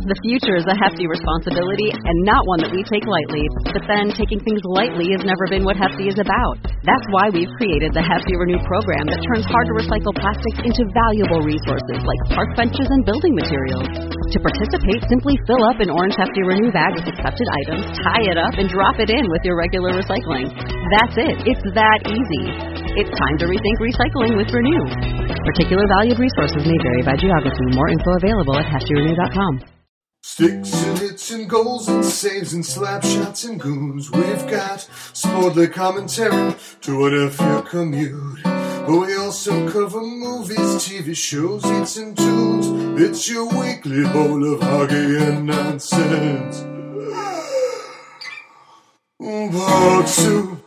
The future is a hefty responsibility and not one that we take lightly. But then, taking things lightly has never been what Hefty is about. That's why we've created the Hefty Renew program that turns hard-to-recycle plastics into valuable resources like park benches and building materials. To participate, simply fill up an orange Hefty Renew bag with accepted items, tie it up, and drop it in with your regular recycling. That's it. It's that easy. It's time to rethink recycling with Renew. Particular valued resources may vary by geography. More info available at heftyrenew.com. Sticks and hits and goals and saves and slap shots and goons. We've got sportly commentary to whatever your commute. But we also cover movies, TV shows, hits and tunes. It's your weekly bowl of hockey and nonsense. Part two.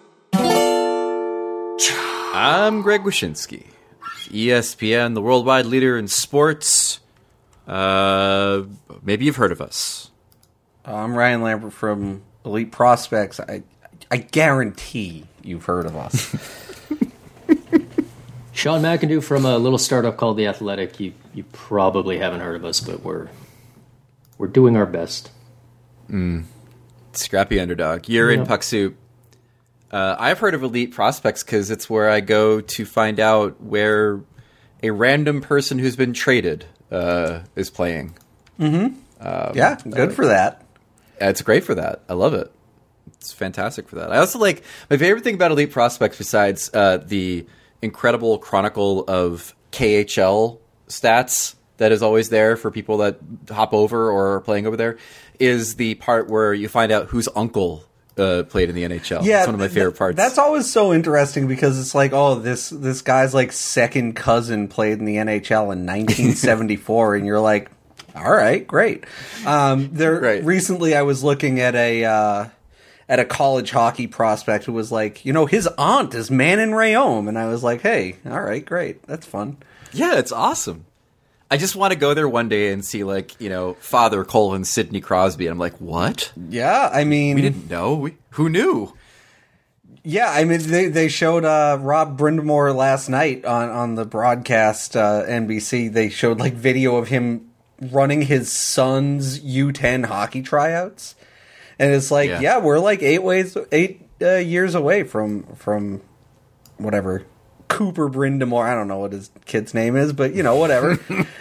I'm Greg Wyshynski, ESPN, the worldwide leader in sports. Maybe you've heard of us. I'm Ryan Lambert from Elite Prospects. I guarantee you've heard of us. Sean McIndoe from a little startup called The Athletic. You probably haven't heard of us, but we're doing our best. Scrappy underdog. You're in Puck Soup. I've heard of Elite Prospects because it's where I go to find out where a random person who's been traded is playing. Mm-hmm. Good for that. It's great for that. I love it. It's fantastic for that. I also like my favorite thing about Elite Prospects, besides the incredible chronicle of KHL stats that is always there for people that hop over or are playing over there, is the part where you find out whose uncle played in the NHL. Yeah, it's one of my favorite parts. That's always so interesting because it's like, oh, this guy's like second cousin played in the NHL in 1974, and you're like, all right, great. Right. Recently, I was looking at a college hockey prospect who was like, his aunt is Manon Rhéaume, and I was like, hey, all right, great, that's fun. Yeah, it's awesome. I just want to go there one day and see, Father Colin Sidney Crosby. And I'm like, what? Yeah, I mean... We didn't know. Who knew? Yeah, I mean, they showed Rob Brindamore last night on the broadcast, NBC. They showed, video of him running his son's U10 hockey tryouts. And it's like, yeah we're 8 years away from whatever... Cooper Brindamore, I don't know what his kid's name is, but, whatever.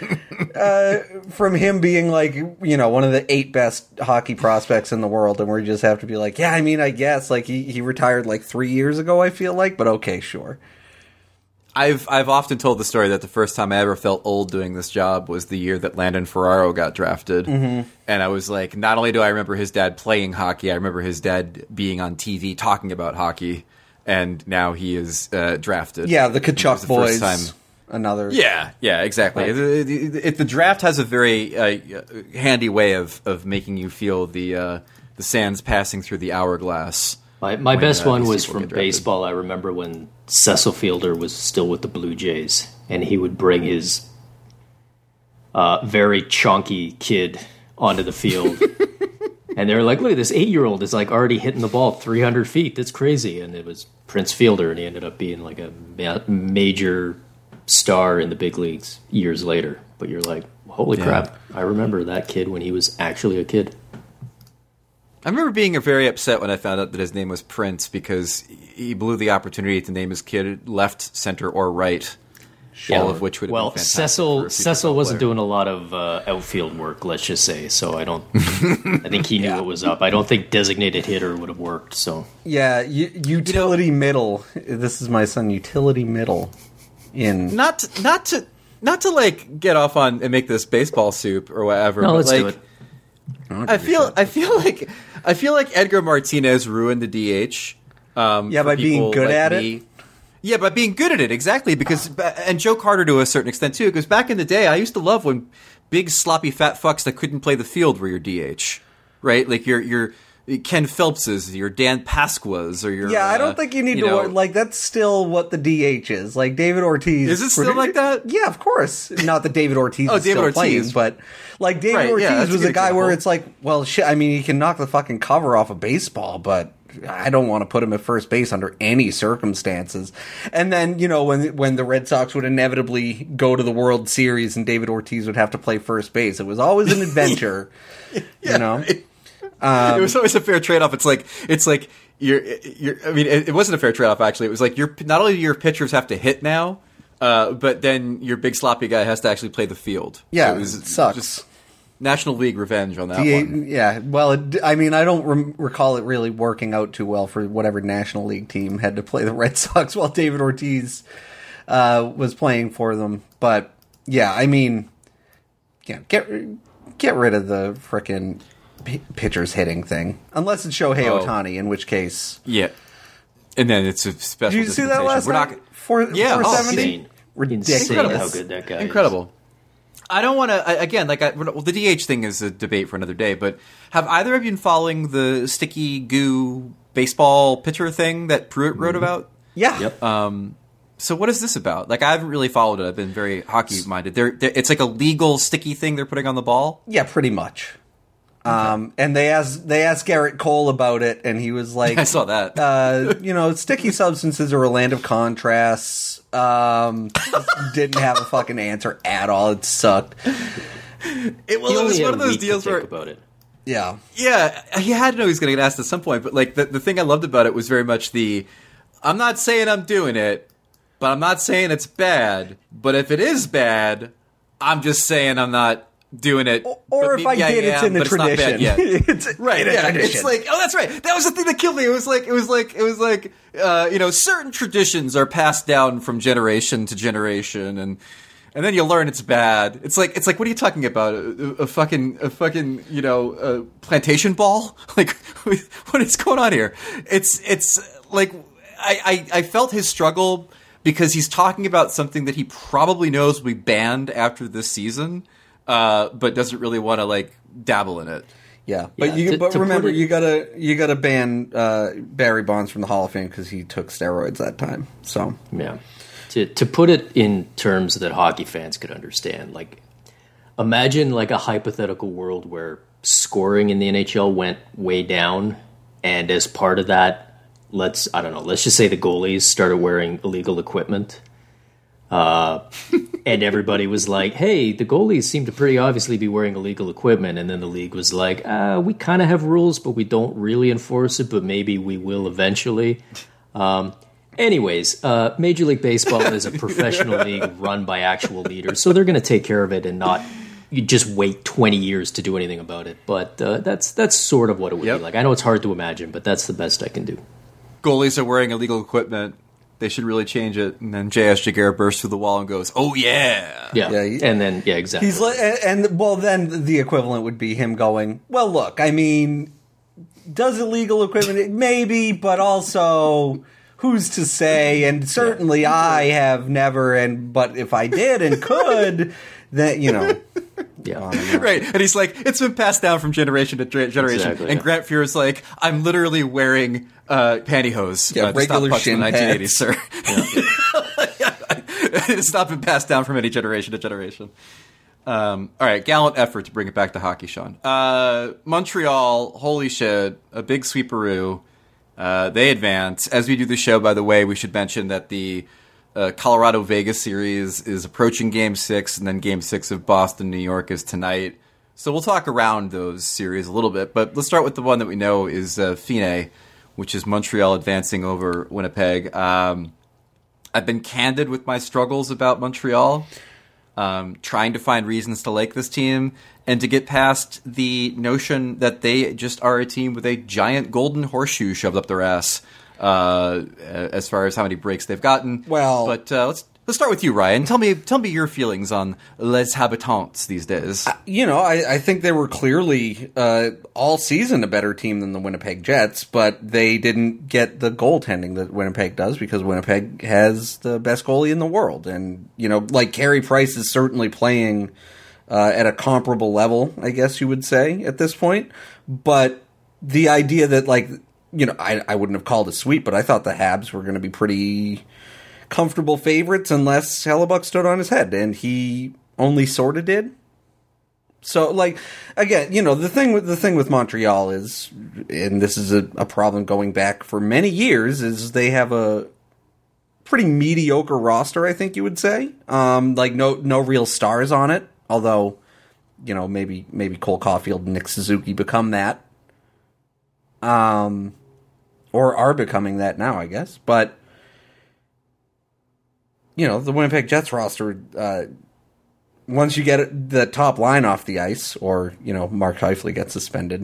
From him being, one of the 8 best hockey prospects in the world, and we just have to be like, yeah, I mean, I guess, he retired, 3 years ago, I feel like, but okay, sure. I've often told the story that the first time I ever felt old doing this job was the year that Landon Ferraro got drafted. Mm-hmm. And I was like, not only do I remember his dad playing hockey, I remember his dad being on TV talking about hockey. And now he is drafted. Yeah, the Kachuk boys. Another. Yeah, exactly. Right. The draft has a very handy way of making you feel the sands passing through the hourglass. My best one was from baseball. I remember when Cecil Fielder was still with the Blue Jays, and he would bring his very chunky kid onto the field. And they were like, look, this 8-year-old is already hitting the ball 300 feet. That's crazy. And it was Prince Fielder, and he ended up being a major star in the big leagues years later. But you're like, holy crap, I remember that kid when he was actually a kid. I remember being very upset when I found out that his name was Prince because he blew the opportunity to name his kid left, center, or right. Sure. All of which would have been fantastic. Cecil wasn't doing a lot of outfield work, let's just say. So I think he knew what was up. I don't think designated hitter would have worked. So yeah, utility middle. This is my son, utility middle. Not to get off on and make this baseball soup or whatever. No, but let's do it. I feel like Edgar Martinez ruined the DH. By being good at it. Yeah, by being good at it, exactly. And Joe Carter to a certain extent too, because back in the day, I used to love when big sloppy fat fucks that couldn't play the field were your DH, right? Like your Ken Phelps's, your Dan Pasqua's, or your I don't think you need to that's still what the DH is. Like David Ortiz, is it still like that? Yeah, of course. Not that David Ortiz is still playing, but David Ortiz was a guy where it's like, well, shit. I mean, he can knock the fucking cover off a baseball, but I don't want to put him at first base under any circumstances. And then, you know, when the Red Sox would inevitably go to the World Series and David Ortiz would have to play first base, it was always an adventure, you know? It was always a fair trade-off. It's like you're. I mean, it wasn't a fair trade-off actually. It was like not only do your pitchers have to hit now, but then your big sloppy guy has to actually play the field. Yeah, so it sucks. Just National League revenge on that one. Yeah, well, I mean, I don't recall it really working out too well for whatever National League team had to play the Red Sox while David Ortiz was playing for them. But yeah, I mean, yeah, get rid of the frickin' pitchers hitting thing, unless it's Shohei Ohtani, in which case, yeah. And then it's a special. Did you see that last night? 470? Ridiculous. Insane how good that guy is. Incredible. I don't want to, again, the DH thing is a debate for another day, but have either of you been following the sticky goo baseball pitcher thing that Pruitt wrote about? Yeah. Yep. So what is this about? Like, I haven't really followed it. I've been very hockey-minded. It's like a legal sticky thing they're putting on the ball? Yeah, pretty much. And they asked Garrett Cole about it, and he was like, I saw that. you know, sticky substances are a land of contrasts. Didn't have a fucking answer at all. It sucked. It was one of those deals where about it. Yeah, he had to know he was going to get asked at some point. But like the thing I loved about it was very much I'm not saying I'm doing it, but I'm not saying it's bad. But if it is bad, I'm just saying I'm not doing it. Or if I did, it's in the tradition. It's right. Yeah, it's like, oh, that's right. That was the thing that killed me. It was like, you know, certain traditions are passed down from generation to generation, and then you learn it's bad. It's like, what are you talking about? A fucking, you know, a plantation ball? Like, what is going on here? It's like, I felt his struggle because he's talking about something that he probably knows will be banned after this season. But doesn't really want to like dabble in it. Yeah, but remember, you gotta ban Barry Bonds from the Hall of Fame because he took steroids that time. So yeah, to put it in terms that hockey fans could understand, like imagine like a hypothetical world where scoring in the NHL went way down, and as part of that, let's just say the goalies started wearing illegal equipment. And everybody was like, hey, the goalies seem to pretty obviously be wearing illegal equipment. And then the league was like, we kind of have rules, but we don't really enforce it, but maybe we will eventually. Anyways, Major League Baseball is a professional league run by actual leaders, so they're going to take care of it and not you just wait 20 years to do anything about it. But that's sort of what it would be like. I know it's hard to imagine, but that's the best I can do. Goalies are wearing illegal equipment. They should really change it. And then J.S. Jaguar bursts through the wall and goes, "Oh yeah, yeah." And then exactly. He's like, then the equivalent would be him going, "Well, look, I mean, does illegal equipment maybe, but also who's to say? And certainly I have never. But if I did and could, then you know." Yeah. Right. And he's like, it's been passed down from generation to generation. Exactly, and Grant Fuhr's like, I'm literally wearing pantyhose. Regular shin in the 1980s, pads. sir. It's not been passed down from any generation to generation. All right, gallant effort to bring it back to hockey, Sean. Montreal, holy shit, a big sweeperoo. They advance. As we do the show, by the way, we should mention that the Colorado-Vegas series is approaching Game 6, and then Game 6 of Boston-New York is tonight. So we'll talk around those series a little bit, but let's start with the one that we know is Fine, which is Montreal advancing over Winnipeg. I've been candid with my struggles about Montreal, trying to find reasons to like this team, and to get past the notion that they just are a team with a giant golden horseshoe shoved up their ass. As far as how many breaks they've gotten. Well, but let's start with you, Ryan. Tell me your feelings on Les Habitants these days. I think they were clearly all season a better team than the Winnipeg Jets, but they didn't get the goaltending that Winnipeg does because Winnipeg has the best goalie in the world, and like Carey Price is certainly playing at a comparable level, I guess you would say at this point. But the idea that I wouldn't have called it sweep, but I thought the Habs were going to be pretty comfortable favorites unless Hellebuck stood on his head, and he only sort of did. So, like, again, you know, the thing with Montreal is, and this is a problem going back for many years, is they have a pretty mediocre roster, I think you would say. Like, no real stars on it, although, you know, maybe Cole Caulfield and Nick Suzuki become that. Or are becoming that now, I guess. But, you know, the Winnipeg Jets roster, once you get the top line off the ice, or, you know, Mark Scheifele gets suspended,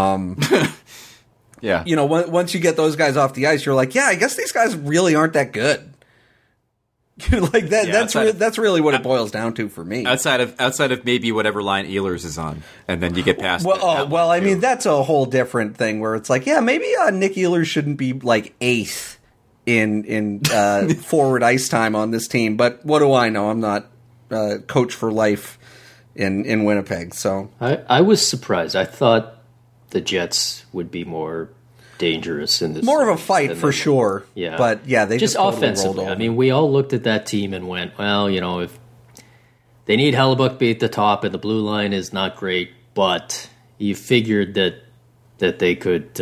Yeah. you know, once you get those guys off the ice, you're like, yeah, I guess these guys really aren't that good. Like that. Yeah, that's really what it boils down to for me. Outside of maybe whatever line Ehlers is on, and then you get past. Well, I mean, that's a whole different thing where it's like, yeah, maybe Nick Ehlers shouldn't be like eighth in forward ice time on this team. But what do I know? I'm not coach for life in Winnipeg. So I was surprised. I thought the Jets would be more dangerous in this. More of a fight for sure. Yeah. But yeah, they just totally offensively. rolled over. I mean, we all looked at that team and went, well, you know, if they need Hellebuck be at the top and the blue line is not great, but you figured that they could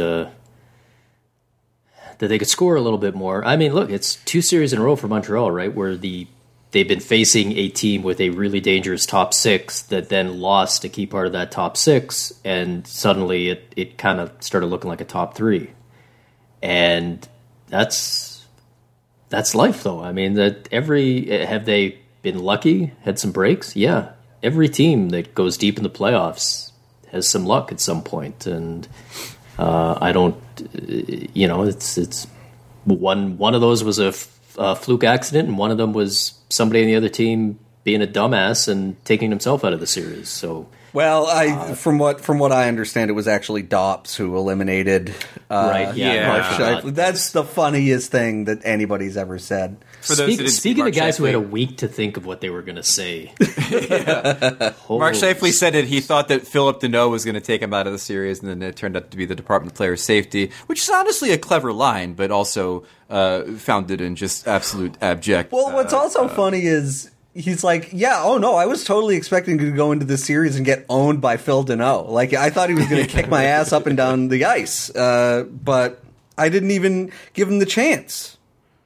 score a little bit more. I mean, look, it's 2 series in a row for Montreal, right, where they've been facing a team with a really dangerous top 6 that then lost a key part of that top 6, and suddenly it kind of started looking like a top 3. And that's life, though. I mean, have they been lucky, had some breaks? Yeah. Every team that goes deep in the playoffs has some luck at some point, and I don't, you know, it's one of those was a fluke accident, and one of them was somebody on the other team being a dumbass and taking himself out of the series. So, well, from what I understand, it was actually Dops who eliminated. Right? Yeah. Mark Scheifele. That's the funniest thing that anybody's ever said. Speaking of guys who had a week to think of what they were going to say, Mark Scheifele said that he thought that Philip Deneau was going to take him out of the series, and then it turned out to be the Department of Player Safety, which is honestly a clever line, but also founded in just absolute abject. Well, what's also funny is he's like, yeah, oh no, I was totally expecting to go into this series and get owned by Phil Deneau. Like, I thought he was going to kick my ass up and down the ice, but I didn't even give him the chance.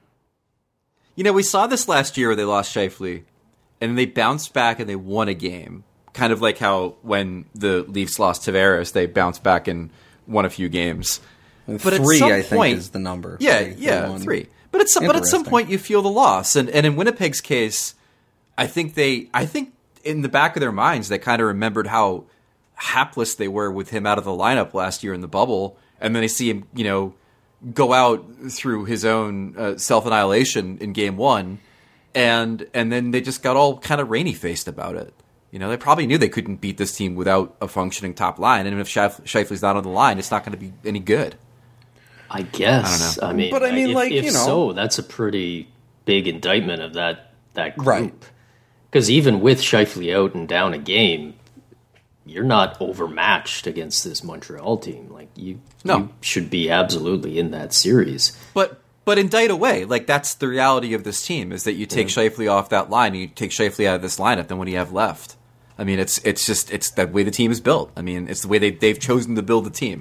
You know, we saw this last year where they lost Scheifele, and they bounced back and they won a game. Kind of like how when the Leafs lost Tavares, they bounced back and won a few games. But 3, I think, is the number. Yeah, 3. But at some point you feel the loss. And in Winnipeg's case, I think in the back of their minds, they kind of remembered how hapless they were with him out of the lineup last year in the bubble. And then they see him, you know, go out through his own self-annihilation in game 1. And then they just got all kind of rainy-faced about it. You know, they probably knew they couldn't beat this team without a functioning top line. And if Scheifele's not on the line, it's not going to be any good. I guess. I don't know. I mean, but I mean, if you know, so, that's a pretty big indictment of that group. Right. Because even with Scheifele out and down a game, you're not overmatched against this Montreal team. Like you should be absolutely in that series. But indict away. Like, that's the reality of this team, is that you take Scheifele off that line and you take Scheifele out of this lineup, then what do you have left? I mean, it's the way the team is built. I mean, it's the way they've chosen to build the team.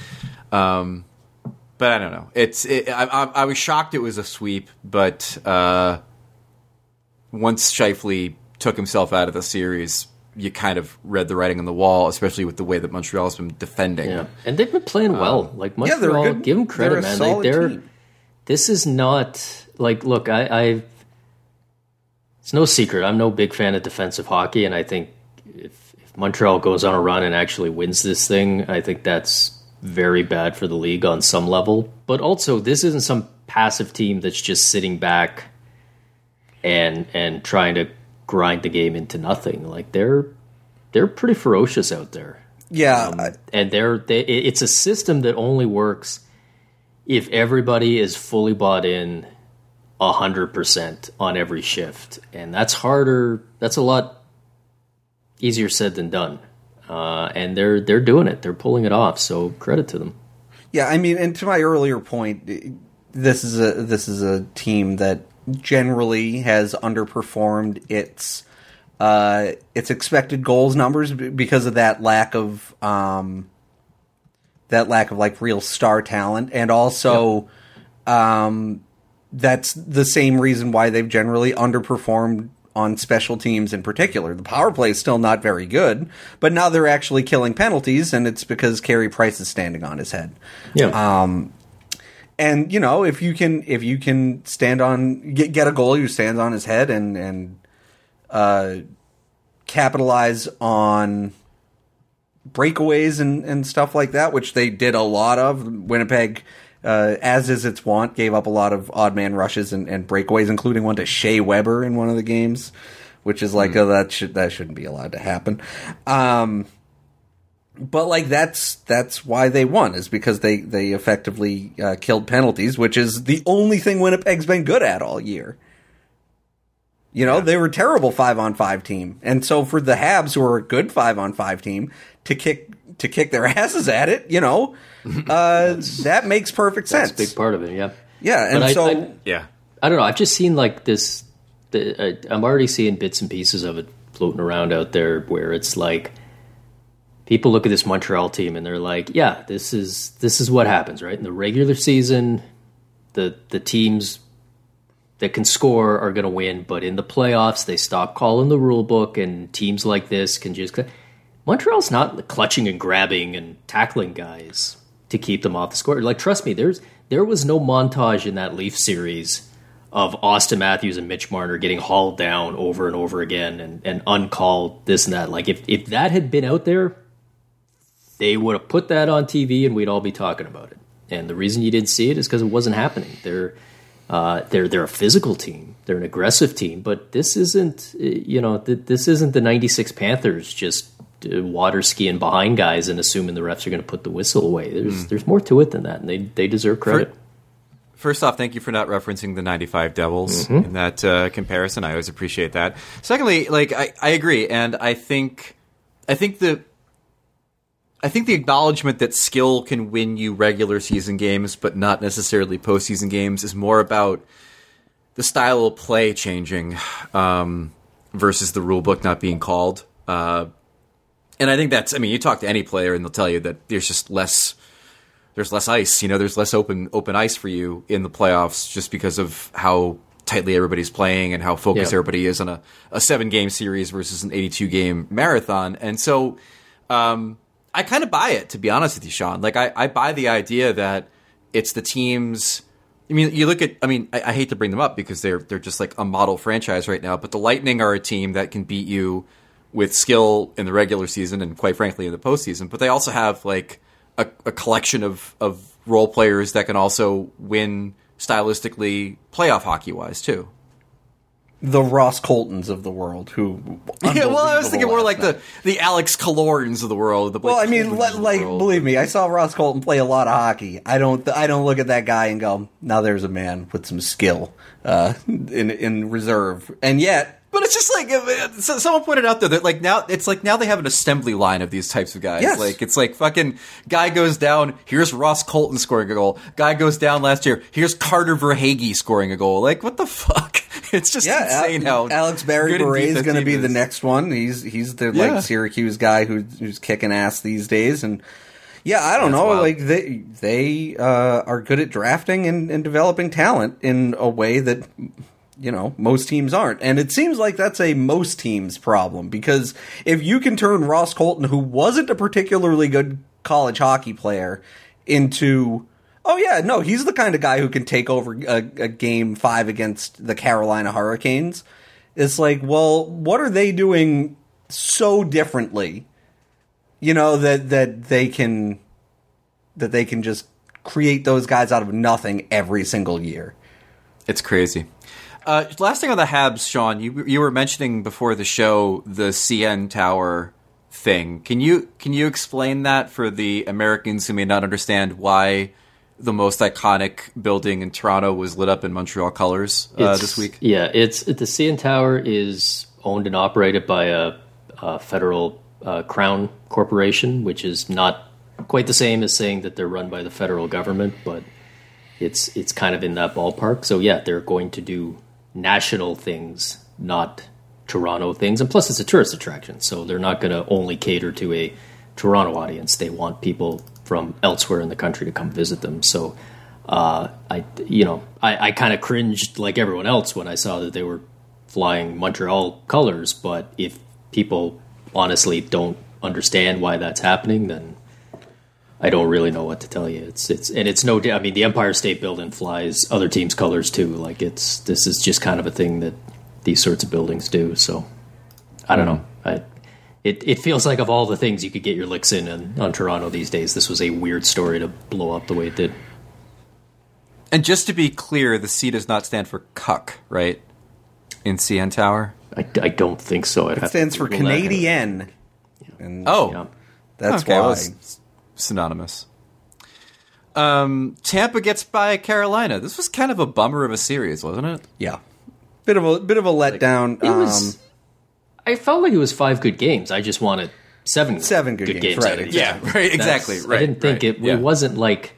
But I don't know. I was shocked it was a sweep, but once Scheifele took himself out of the series, you kind of read the writing on the wall, especially with the way that Montreal's been defending. Yeah, and they've been playing well. Like Montreal, they're good. Give them credit, They're a man. solid team. This is not like. Look, it's no secret. I'm no big fan of defensive hockey, and I think if Montreal goes on a run and actually wins this thing, I think that's very bad for the league on some level. But also, this isn't some passive team that's just sitting back and trying to grind the game into nothing. Like they're pretty ferocious out there. Yeah, and it's a system that only works if everybody is fully bought in 100% on every shift, and that's harder. That's a lot easier said than done. And they're doing it. They're pulling it off. So credit to them. Yeah, I mean, and to my earlier point, this is a team that generally has underperformed its its expected goals numbers because of that lack of like real star talent, and also that's the same reason why they've generally underperformed on special teams in particular. The power play is still not very good, but now they're actually killing penalties, and it's because Carey Price is standing on his head. Yeah. And you know, if you can stand on get a goalie who stands on his head and capitalize on breakaways and stuff like that, which they did a lot of. Winnipeg, as is its wont, gave up a lot of odd man rushes and breakaways, including one to Shea Weber in one of the games, which is like that shouldn't be allowed to happen. But like that's why they won, is because they effectively killed penalties, which is the only thing Winnipeg's been good at all year. You know, they were a terrible 5-on-5 team, and so for the Habs, who are a good 5-on-5 team, to kick their asses at it, you know, that makes perfect sense. That's a big part of it. Yeah. Yeah, and I don't know. I've just seen like this. I'm already seeing bits and pieces of it floating around out there, where it's like people look at this Montreal team and they're like, "Yeah, this is what happens, right? In the regular season, the teams that can score are going to win, but in the playoffs, they stop calling the rule book, and teams like this can just." Montreal's not clutching and grabbing and tackling guys to keep them off the score. Like, trust me, there was no montage in that Leaf series of Austin Matthews and Mitch Marner getting hauled down over and over again and uncalled this and that. Like, if that had been out there, they would have put that on TV and we'd all be talking about it. And the reason you didn't see it is because it wasn't happening. They're a physical team. They're an aggressive team, but this isn't, this isn't the 96 Panthers just water skiing behind guys and assuming the refs are going to put the whistle away. There's more to it than that, and they deserve credit. First off, thank you for not referencing the 95 Devils in that comparison. I always appreciate that. Secondly, like I agree, and I think the acknowledgement that skill can win you regular season games, but not necessarily postseason games, is more about the style of play changing versus the rule book not being called. And I think you talk to any player and they'll tell you that there's less ice, there's less open ice for you in the playoffs just because of how tightly everybody's playing and how focused everybody is on a 7-game series versus an 82-game marathon. And so, I kind of buy it, to be honest with you, Sean. Like, I buy the idea that it's the teams. I mean, you look at, I hate to bring them up because they're just like a model franchise right now, but the Lightning are a team that can beat you with skill in the regular season and, quite frankly, in the postseason. But they also have like a collection of role players that can also win stylistically playoff hockey-wise, too. The Ross Coltons of the world, who... Yeah, well, I was thinking more like the Alex Killorns of the world. Believe me, I saw Ross Colton play a lot of hockey. I don't look at that guy and go, now there's a man with some skill in reserve. And yet... But it's just like someone pointed out though that now they have an assembly line of these types of guys. Yes. Like it's like fucking guy goes down. Here's Ross Colton scoring a goal. Guy goes down last year. Here's Carter Verhaeghe scoring a goal. Like what the fuck? It's just insane how Alex Barry-Beret is going to be the next one. He's the Syracuse guy who's kicking ass these days. And I don't know. Wild. Like they are good at drafting and developing talent in a way that most teams aren't. And it seems like that's a most teams problem, because if you can turn Ross Colton, who wasn't a particularly good college hockey player, into, he's the kind of guy who can take over a game 5 against the Carolina Hurricanes. It's like, well, what are they doing so differently, that they can just create those guys out of nothing every single year? It's crazy. Last thing on the Habs, Sean, you were mentioning before the show the CN Tower thing. Can you explain that for the Americans who may not understand why the most iconic building in Toronto was lit up in Montreal colors this week? Yeah, the CN Tower is owned and operated by a federal Crown Corporation, which is not quite the same as saying that they're run by the federal government, but it's kind of in that ballpark. So they're going to do national things, not Toronto things, and plus it's a tourist attraction, so they're not going to only cater to a Toronto audience. They want people from elsewhere in the country to come visit them. So I kind of cringed like everyone else when I saw that they were flying Montreal colors, but if people honestly don't understand why that's happening, then I don't really know what to tell you. It's no, I mean, the Empire State Building flies other teams' colors too. Like this is just kind of a thing that these sorts of buildings do. So I don't know. It feels like of all the things you could get your licks in on Toronto these days, this was a weird story to blow up the way it did. And just to be clear, the C does not stand for cuck, right? In CN Tower? I don't think so. It stands for Canadian. And that's okay, why. well, it's synonymous. Tampa gets by Carolina. This was kind of a bummer of a series, wasn't it? Yeah. Bit of a letdown. It was. I felt like it was 5 good games. I just wanted 7 good games. Right, yeah, right, exactly. Right, I didn't think it wasn't like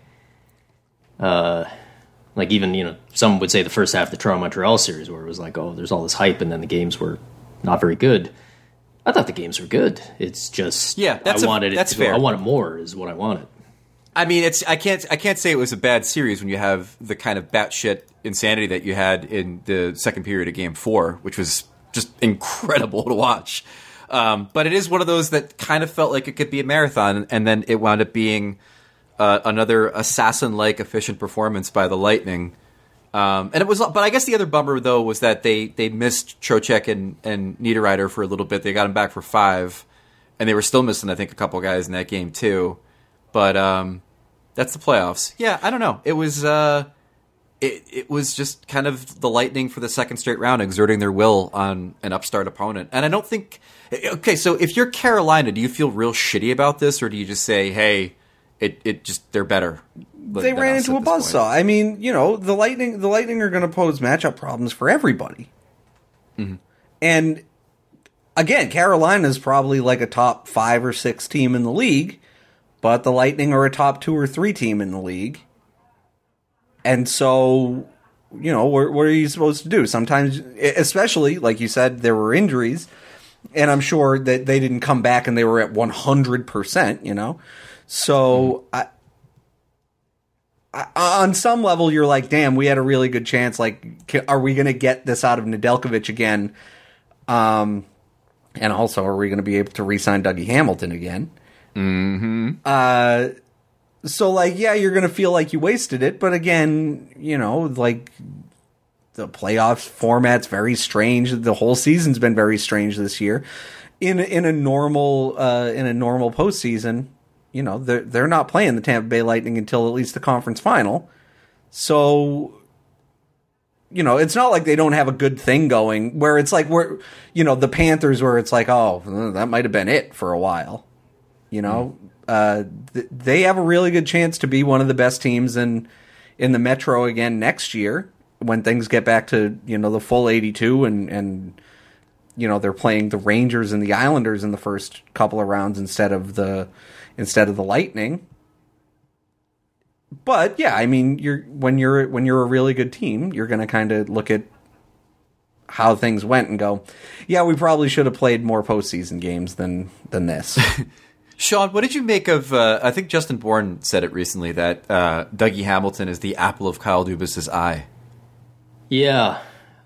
even, some would say the first half of the Toronto-Montreal series where it was like, oh, there's all this hype, and then the games were not very good. I thought the games were good. It's just, that's fair. I wanted more is what I wanted. I mean, I can't say it was a bad series when you have the kind of batshit insanity that you had in the second period of Game 4, which was just incredible to watch. But it is one of those that kind of felt like it could be a marathon, and then it wound up being another assassin-like efficient performance by the Lightning. And it was, but I guess the other bummer though was that they missed Trocheck and Niederreiter for a little bit. They got him back for 5, and they were still missing, I think, a couple guys in that game too. But that's the playoffs. Yeah, I don't know. It was it was just kind of the Lightning for the second straight round exerting their will on an upstart opponent. And I don't think. Okay, so if you're Carolina, do you feel real shitty about this, or do you just say, hey, it just they're better? They ran into a buzzsaw. I mean, the Lightning are going to pose matchup problems for everybody. Mm-hmm. And again, Carolina's probably like a top 5 or 6 team in the league, but the Lightning are a top 2 or 3 team in the league. And so, what are you supposed to do? Sometimes, especially, like you said, there were injuries, and I'm sure that they didn't come back and they were at 100%, So, on some level, you're like, damn, we had a really good chance. Like, are we going to get this out of Nedeljkovic again? And also, are we going to be able to re-sign Dougie Hamilton again? Mm-hmm. So, like, yeah, you're going to feel like you wasted it. But again, like, the playoffs format's very strange. The whole season's been very strange this year. In a normal postseason, they're not playing the Tampa Bay Lightning until at least the conference final. So, it's not like they don't have a good thing going where it's like the Panthers where it's like, oh, that might have been it for a while. They have a really good chance to be one of the best teams in the Metro again next year when things get back to, the full 82 and they're playing the Rangers and the Islanders in the first couple of rounds instead of the Lightning. But yeah, I mean, when you're a really good team, you're going to kind of look at how things went and go, yeah, we probably should have played more postseason games than this. Sean, what did you make of? I think Justin Bourne said it recently that Dougie Hamilton is the apple of Kyle Dubas's eye. Yeah,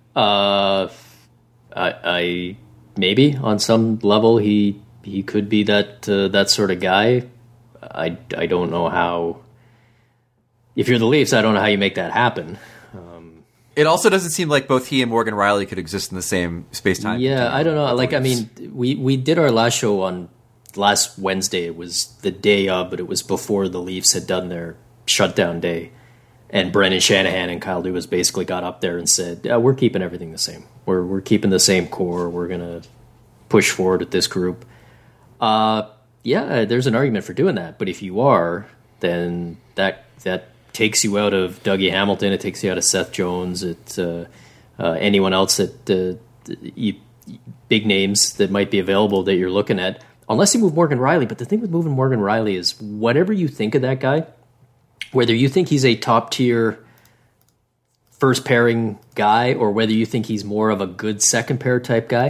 I maybe on some level he could be that sort of guy. I don't know how. If you're the Leafs, I don't know how you make that happen. It also doesn't seem like both he and Morgan Riley could exist in the same space-time. Yeah, I don't know. Like, I mean, we did our last show on last Wednesday. It was the day of, but it was before the Leafs had done their shutdown day. And Brendan Shanahan and Kyle Dubas basically got up there and said, we're keeping everything the same. We're keeping the same core. We're going to push forward with this group. There's an argument for doing that. But if you are, then that takes you out of Dougie Hamilton. It takes you out of Seth Jones. It's anyone else that big names that might be available that you're looking at. Unless you move Morgan Riley. But the thing with moving Morgan Riley is whatever you think of that guy, whether you think he's a top-tier first-pairing guy or whether you think he's more of a good second-pair type guy,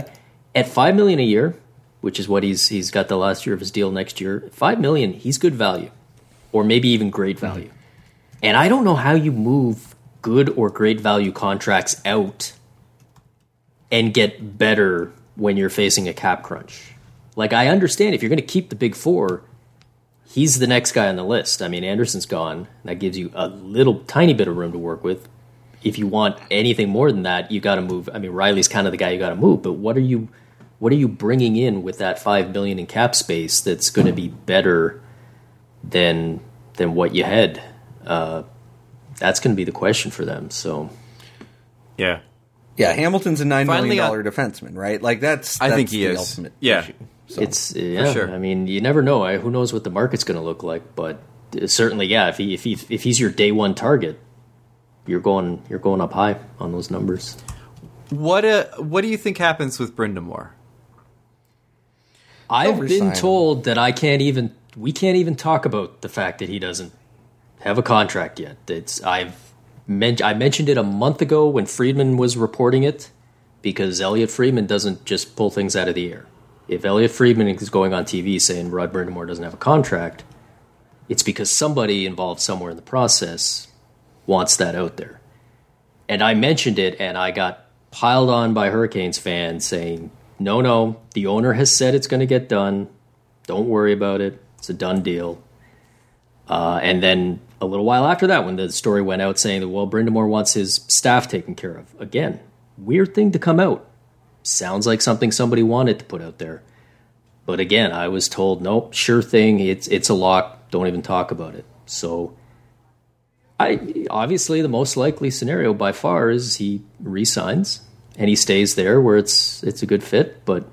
At $5 million a year, which is what he's got the last year of his deal next year, $5 million, he's good value, or maybe even great value. And I don't know how you move good or great value contracts out and get better when you're facing a cap crunch. Like, I understand if you're going to keep the big four, he's the next guy on the list. I mean, Anderson's gone. That gives you a little tiny bit of room to work with. If you want anything more than that, you got to move. I mean, Riley's kind of the guy you got to move. But what are you bringing in with that $5 million in cap space that's going to be better than what you had? That's going to be the question for them. So, Yeah. Yeah, Hamilton's a $9 Finally, million defenseman, right? Like that's I think he the is. ultimate Yeah. issue. So, it's For sure. I mean, you never know. Who knows what the market's going to look like? But certainly, yeah. If he's your day one target, you're going up high on those numbers. What do you think happens with Brind'Amour? I've resign been him. told that we can't even talk about the fact that he doesn't have a contract yet. I mentioned it a month ago when Friedman was reporting it, because Elliot Friedman doesn't just pull things out of the air. If Elliot Friedman is going on TV saying Rod Brind'Amour doesn't have a contract, it's because somebody involved somewhere in the process wants that out there. And I mentioned it, and I got piled on by Hurricanes fans saying, no, the owner has said it's going to get done. Don't worry about it. It's a done deal. And then a little while after that, when the story went out saying that, well, Brind'Amour wants his staff taken care of. Again, weird thing to come out. Sounds like something somebody wanted to put out there. But again, I was told, nope, sure thing. It's a lock. Don't even talk about it. So obviously the most likely scenario by far is he re-signs and he stays there where it's a good fit. But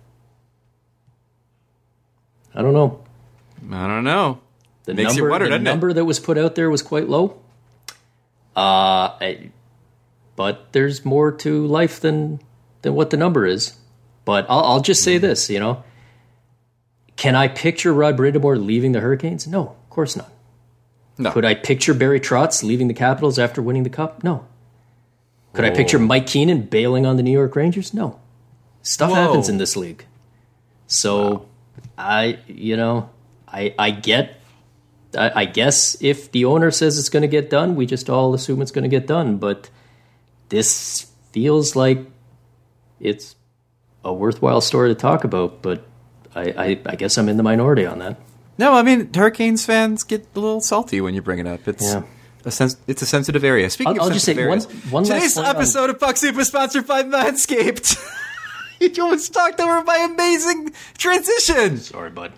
I don't know. I don't know. The Makes you wonder, doesn't it? number that was put out there was quite low. But there's more to life than what the number is. But I'll just say this, Can I picture Rod Brind'Amour leaving the Hurricanes? No, of course not. No. Could I picture Barry Trotz leaving the Capitals after winning the Cup? No. Could I picture Mike Keenan bailing on the New York Rangers? No. Stuff Whoa. happens in this league. So I guess if the owner says it's going to get done, we just all assume it's going to get done. But this feels like it's a worthwhile story to talk about. But I guess I'm in the minority on that. No, I mean, Hurricanes fans get a little salty when you bring it up. It's Yeah. it's a sensitive area. Speaking I'll of just say sensitive areas, one last today's point on- episode of Puck Soup is sponsored by Manscaped. You almost talked over my amazing transition. Sorry, bud.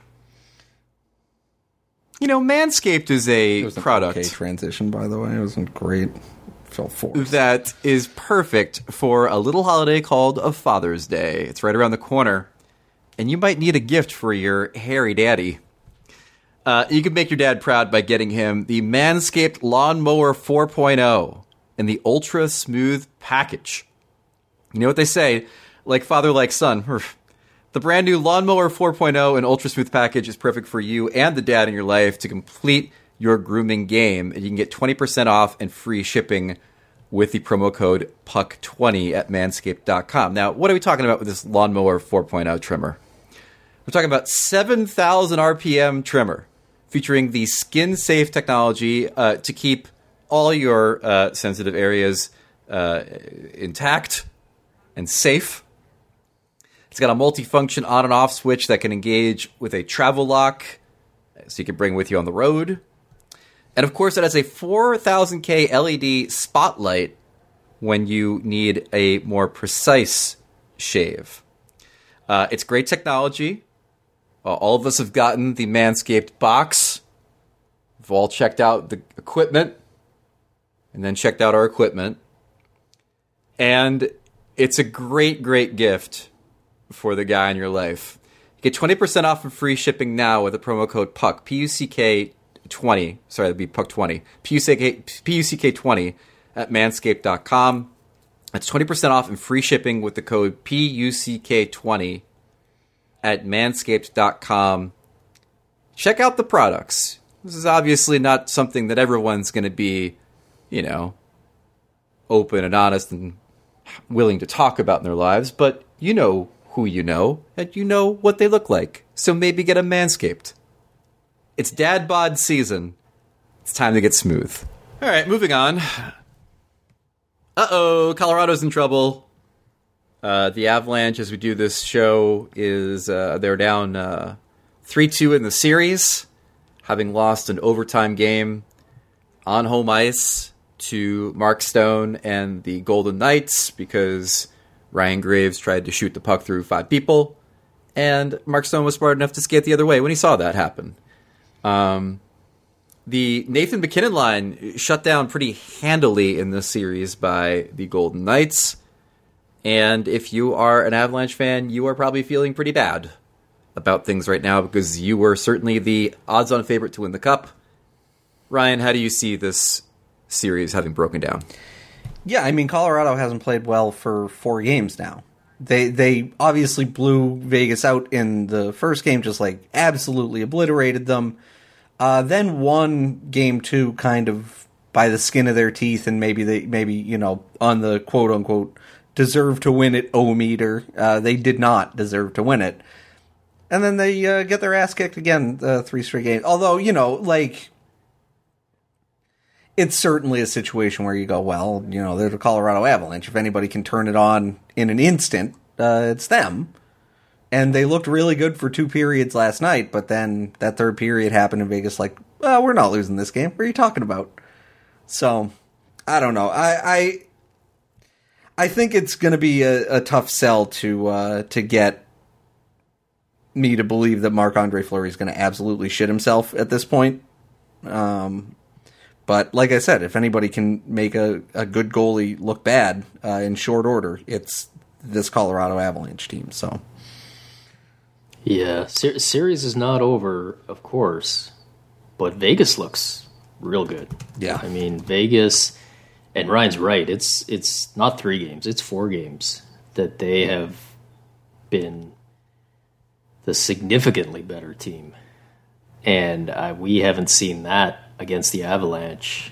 Manscaped is it a was an product okay transition, by the way. It wasn't great. Felt forced. that is perfect for a little holiday called a Father's Day. It's right around the corner, and you might need a gift for your hairy daddy. You can make your dad proud by getting him the Manscaped Lawnmower 4.0 in the Ultra Smooth package. You know what they say, like father, like son. The brand new Lawnmower 4.0 and Ultra Smooth package is perfect for you and the dad in your life to complete your grooming game. And you can get 20% off and free shipping with the promo code PUCK20 at manscaped.com. Now, what are we talking about with this Lawnmower 4.0 trimmer? We're talking about 7,000 RPM trimmer featuring the skin-safe technology to keep all your sensitive areas intact and safe. It's got a multifunction on and off switch that can engage with a travel lock, so you can bring with you on the road. And of course, it has a 4000K LED spotlight when you need a more precise shave. It's great technology. All of us have gotten the Manscaped box. We've all checked out the equipment and then checked out our equipment. And it's a great, great gift for the guy in your life. You get 20% off and free shipping now with the promo code PUCK, P-U-C-K-20. Sorry, that'd be PUCK20. P-U-C-K-20 at manscaped.com. That's 20% off and free shipping with the code PUCK20 at manscaped.com. Check out the products. This is obviously not something that everyone's going to be, open and honest and willing to talk about in their lives, but you know who you know, and you know what they look like. So maybe get a Manscaped. It's dad bod season. It's time to get smooth. All right, moving on. Uh-oh, Colorado's in trouble. The Avalanche, as we do this show, is they're down 3-2 in the series, having lost an overtime game on home ice to Mark Stone and the Golden Knights because Ryan Graves tried to shoot the puck through 5 people, and Mark Stone was smart enough to skate the other way when he saw that happen. The Nathan MacKinnon line shut down pretty handily in this series by the Golden Knights. And if you are an Avalanche fan, you are probably feeling pretty bad about things right now because you were certainly the odds-on favorite to win the Cup. Ryan, how do you see this series having broken down? Yeah, I mean, Colorado hasn't played well for 4 games now. They obviously blew Vegas out in the first game, just like absolutely obliterated them. Then won game 2 kind of by the skin of their teeth, and maybe on the quote unquote deserve to win it O-meter. They did not deserve to win it. And then they get their ass kicked again 3 straight games. Although, it's certainly a situation where you go, well, they're the Colorado Avalanche. If anybody can turn it on in an instant, it's them. And they looked really good for 2 periods last night, but then that third period happened in Vegas like, well, we're not losing this game. What are you talking about? So, I don't know. I think it's going to be a tough sell to get me to believe that Marc-Andre Fleury is going to absolutely shit himself at this point. But like I said, if anybody can make a good goalie look bad in short order, it's this Colorado Avalanche team. So, yeah, series is not over, of course, but Vegas looks real good. Yeah, I mean Vegas, and Ryan's right. It's not 3 games; it's 4 games that they have been the significantly better team, and we haven't seen that against the Avalanche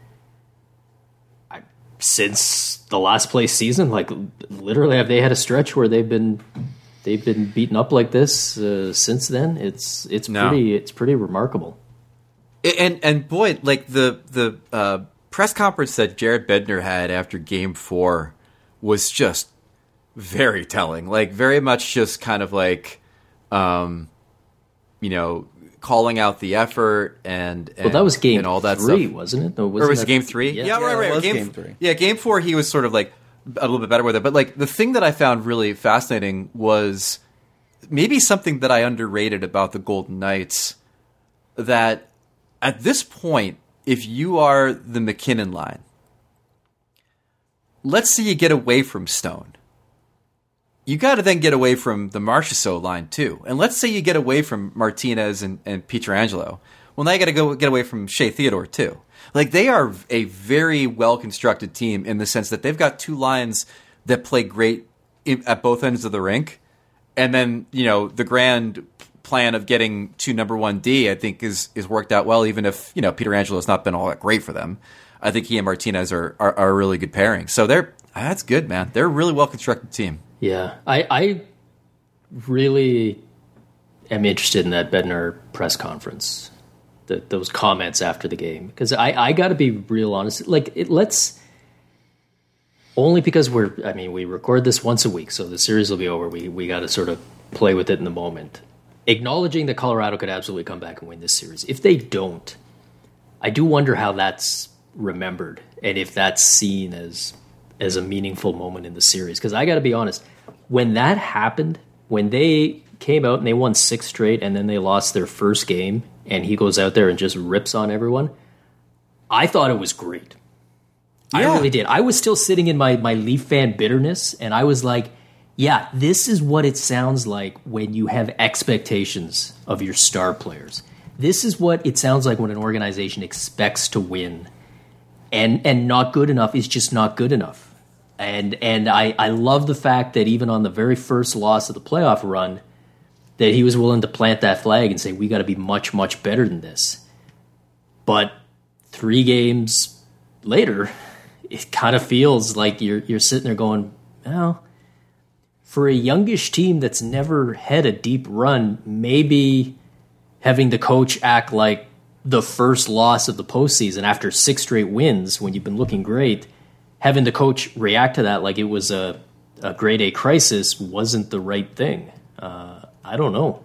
since the last place season. Like literally, have they had a stretch where they've been beaten up like this since then? It's pretty remarkable. And boy, like the press conference that Jared Bednar had after Game 4 was just very telling. Like very much just kind of like, calling out the effort and well, that was game and all that 3, stuff. wasn't it? Or was it Game 3? Yeah, right. It was game 3. Yeah, Game 4 he was sort of like a little bit better with it. But like the thing that I found really fascinating was maybe something that I underrated about the Golden Knights, that at this point, if you are the MacKinnon line, let's say you get away from Stone. You got to then get away from the Marchessault line too. And let's say you get away from Martinez and Pietrangelo. Well, now you got to go get away from Shea Theodore too. Like they are a very well-constructed team in the sense that they've got 2 lines that play great at both ends of the rink. And then, the grand plan of getting to number 1D, I think is worked out well, even if, Pietrangelo's not been all that great for them. I think he and Martinez are a really good pairing. So that's good, man. They're a really well-constructed team. Yeah, I really am interested in that Bednar press conference, those comments after the game, because I got to be real honest. Like only because we record this once a week, so the series will be over. We got to sort of play with it in the moment, acknowledging that Colorado could absolutely come back and win this series. If they don't, I do wonder how that's remembered and if that's seen as a meaningful moment in the series. Because I got to be honest, when that happened, when they came out and they won 6 straight and then they lost their first game and he goes out there and just rips on everyone, I thought it was great. Yeah. I really did. I was still sitting in my Leaf fan bitterness, and I was like, yeah, this is what it sounds like when you have expectations of your star players. This is what it sounds like when an organization expects to win, and not good enough is just not good enough. And I love the fact that even on the very first loss of the playoff run, that he was willing to plant that flag and say, we got to be much, much better than this. But 3 games later, it kind of feels like you're sitting there going, well, for a youngish team that's never had a deep run, maybe having the coach act like the first loss of the postseason after 6 straight wins when you've been looking great, having the coach react to that like it was a grade A crisis wasn't the right thing. I don't know.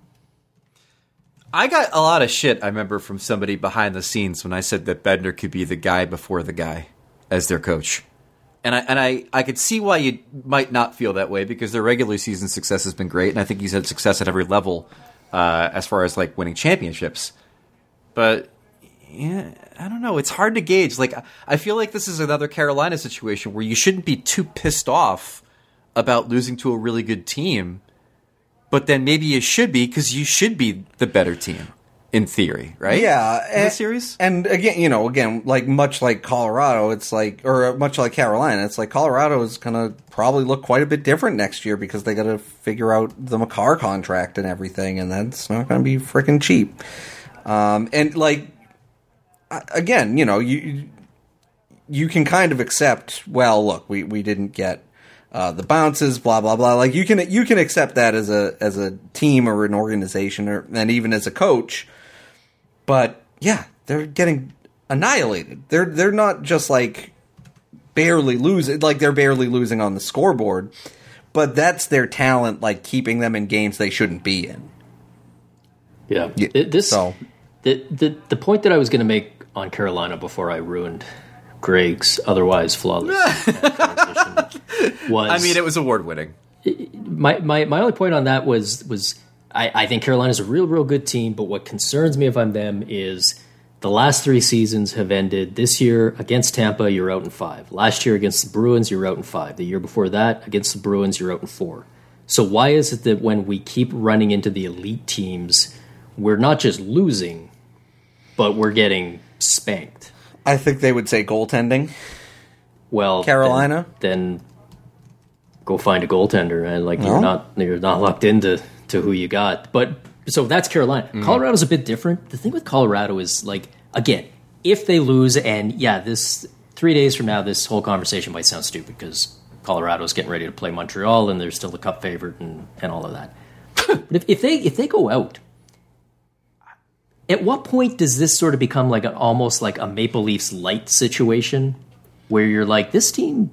I got a lot of shit, I remember, from somebody behind the scenes when I said that Bednar could be the guy before the guy as their coach. And I could see why you might not feel that way, because their regular season success has been great, and I think he's had success at every level as far as like winning championships. But yeah, I don't know. It's hard to gauge. Like, I feel like this is another Carolina situation where you shouldn't be too pissed off about losing to a really good team, but then maybe you should be, because you should be the better team in theory, right? Yeah, in the series. And again, like much like Colorado, it's like, or much like Carolina, it's like Colorado is gonna probably look quite a bit different next year because they got to figure out the Makar contract and everything, and that's not going to be freaking cheap. And like, again, you can kind of accept, well, look, we didn't get the bounces, blah blah blah. Like you can accept that as a team or an organization, and even as a coach. But yeah, they're getting annihilated. They're not just like barely losing, like they're barely losing on the scoreboard, but that's their talent, like keeping them in games they shouldn't be in. Yeah, the point that I was going to make on Carolina before I ruined Greg's otherwise flawless transition was, I mean, it was award winning. My only point on that was I think Carolina's a real good team, but what concerns me if I'm them is the last 3 seasons have ended. This year against Tampa, you're out in 5. Last year against the Bruins, you're out in 5. The year before that, against the Bruins, you're out in 4. So why is it that when we keep running into the elite teams, we're not just losing, but we're getting spanked? I think they would say goaltending. Well, Carolina, then go find a goaltender, and like you're not locked into who you got. But so that's Carolina. Colorado's a bit different. The thing with Colorado is, like, again, if they lose, and yeah, this 3 days from now, this whole conversation might sound stupid because Colorado's getting ready to play Montreal, and they're still the Cup favorite and all of that. But if they go out, at what point does this sort of become like almost like a Maple Leafs light situation, where you're like, this team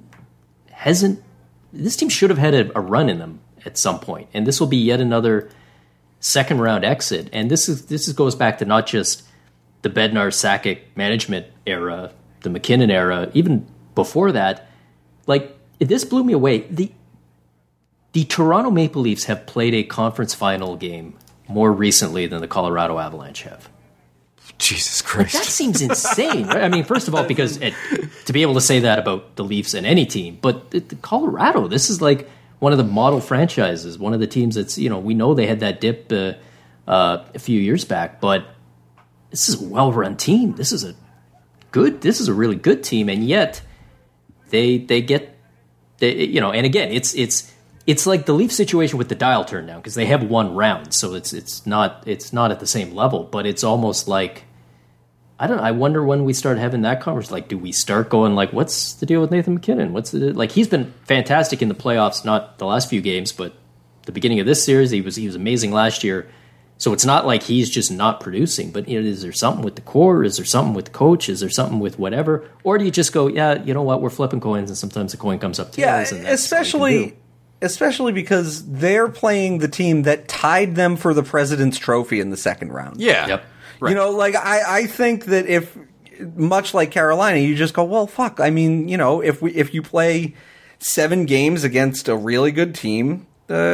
should have had a run in them at some point, and this will be yet another second round exit. And this goes back to not just the Bednar Sakic management era, the McKinnon era, even before that. Like, this blew me away. The Toronto Maple Leafs have played a conference final game more recently than the Colorado Avalanche have. Jesus Christ. Like, that seems insane, right? I mean, first of all, because to be able to say that about the Leafs and any team, but the Colorado, this is like one of the model franchises, one of the teams that's, we know they had that dip a few years back, but this is a well-run team. This is a really good team, and yet they get, and again, it's like the Leaf situation with the dial turn now, because they have one round, so it's not at the same level, but it's almost like, I wonder when we start having that conversation. Like, do we start going like, what's the deal with Nathan McKinnon? Like, he's been fantastic in the playoffs, not the last few games, but the beginning of this series, he was amazing last year. So it's not like he's just not producing, but is there something with the core? Is there something with the coach? Is there something with whatever? Or do you just go, yeah, you know what, we're flipping coins, and sometimes the coin comes up tails. Yeah, especially because they're playing the team that tied them for the President's Trophy in the second round. Yeah. Yep. Right. Like, I think that if, much like Carolina, you just go, well, fuck. I mean, if you play 7 games against a really good team,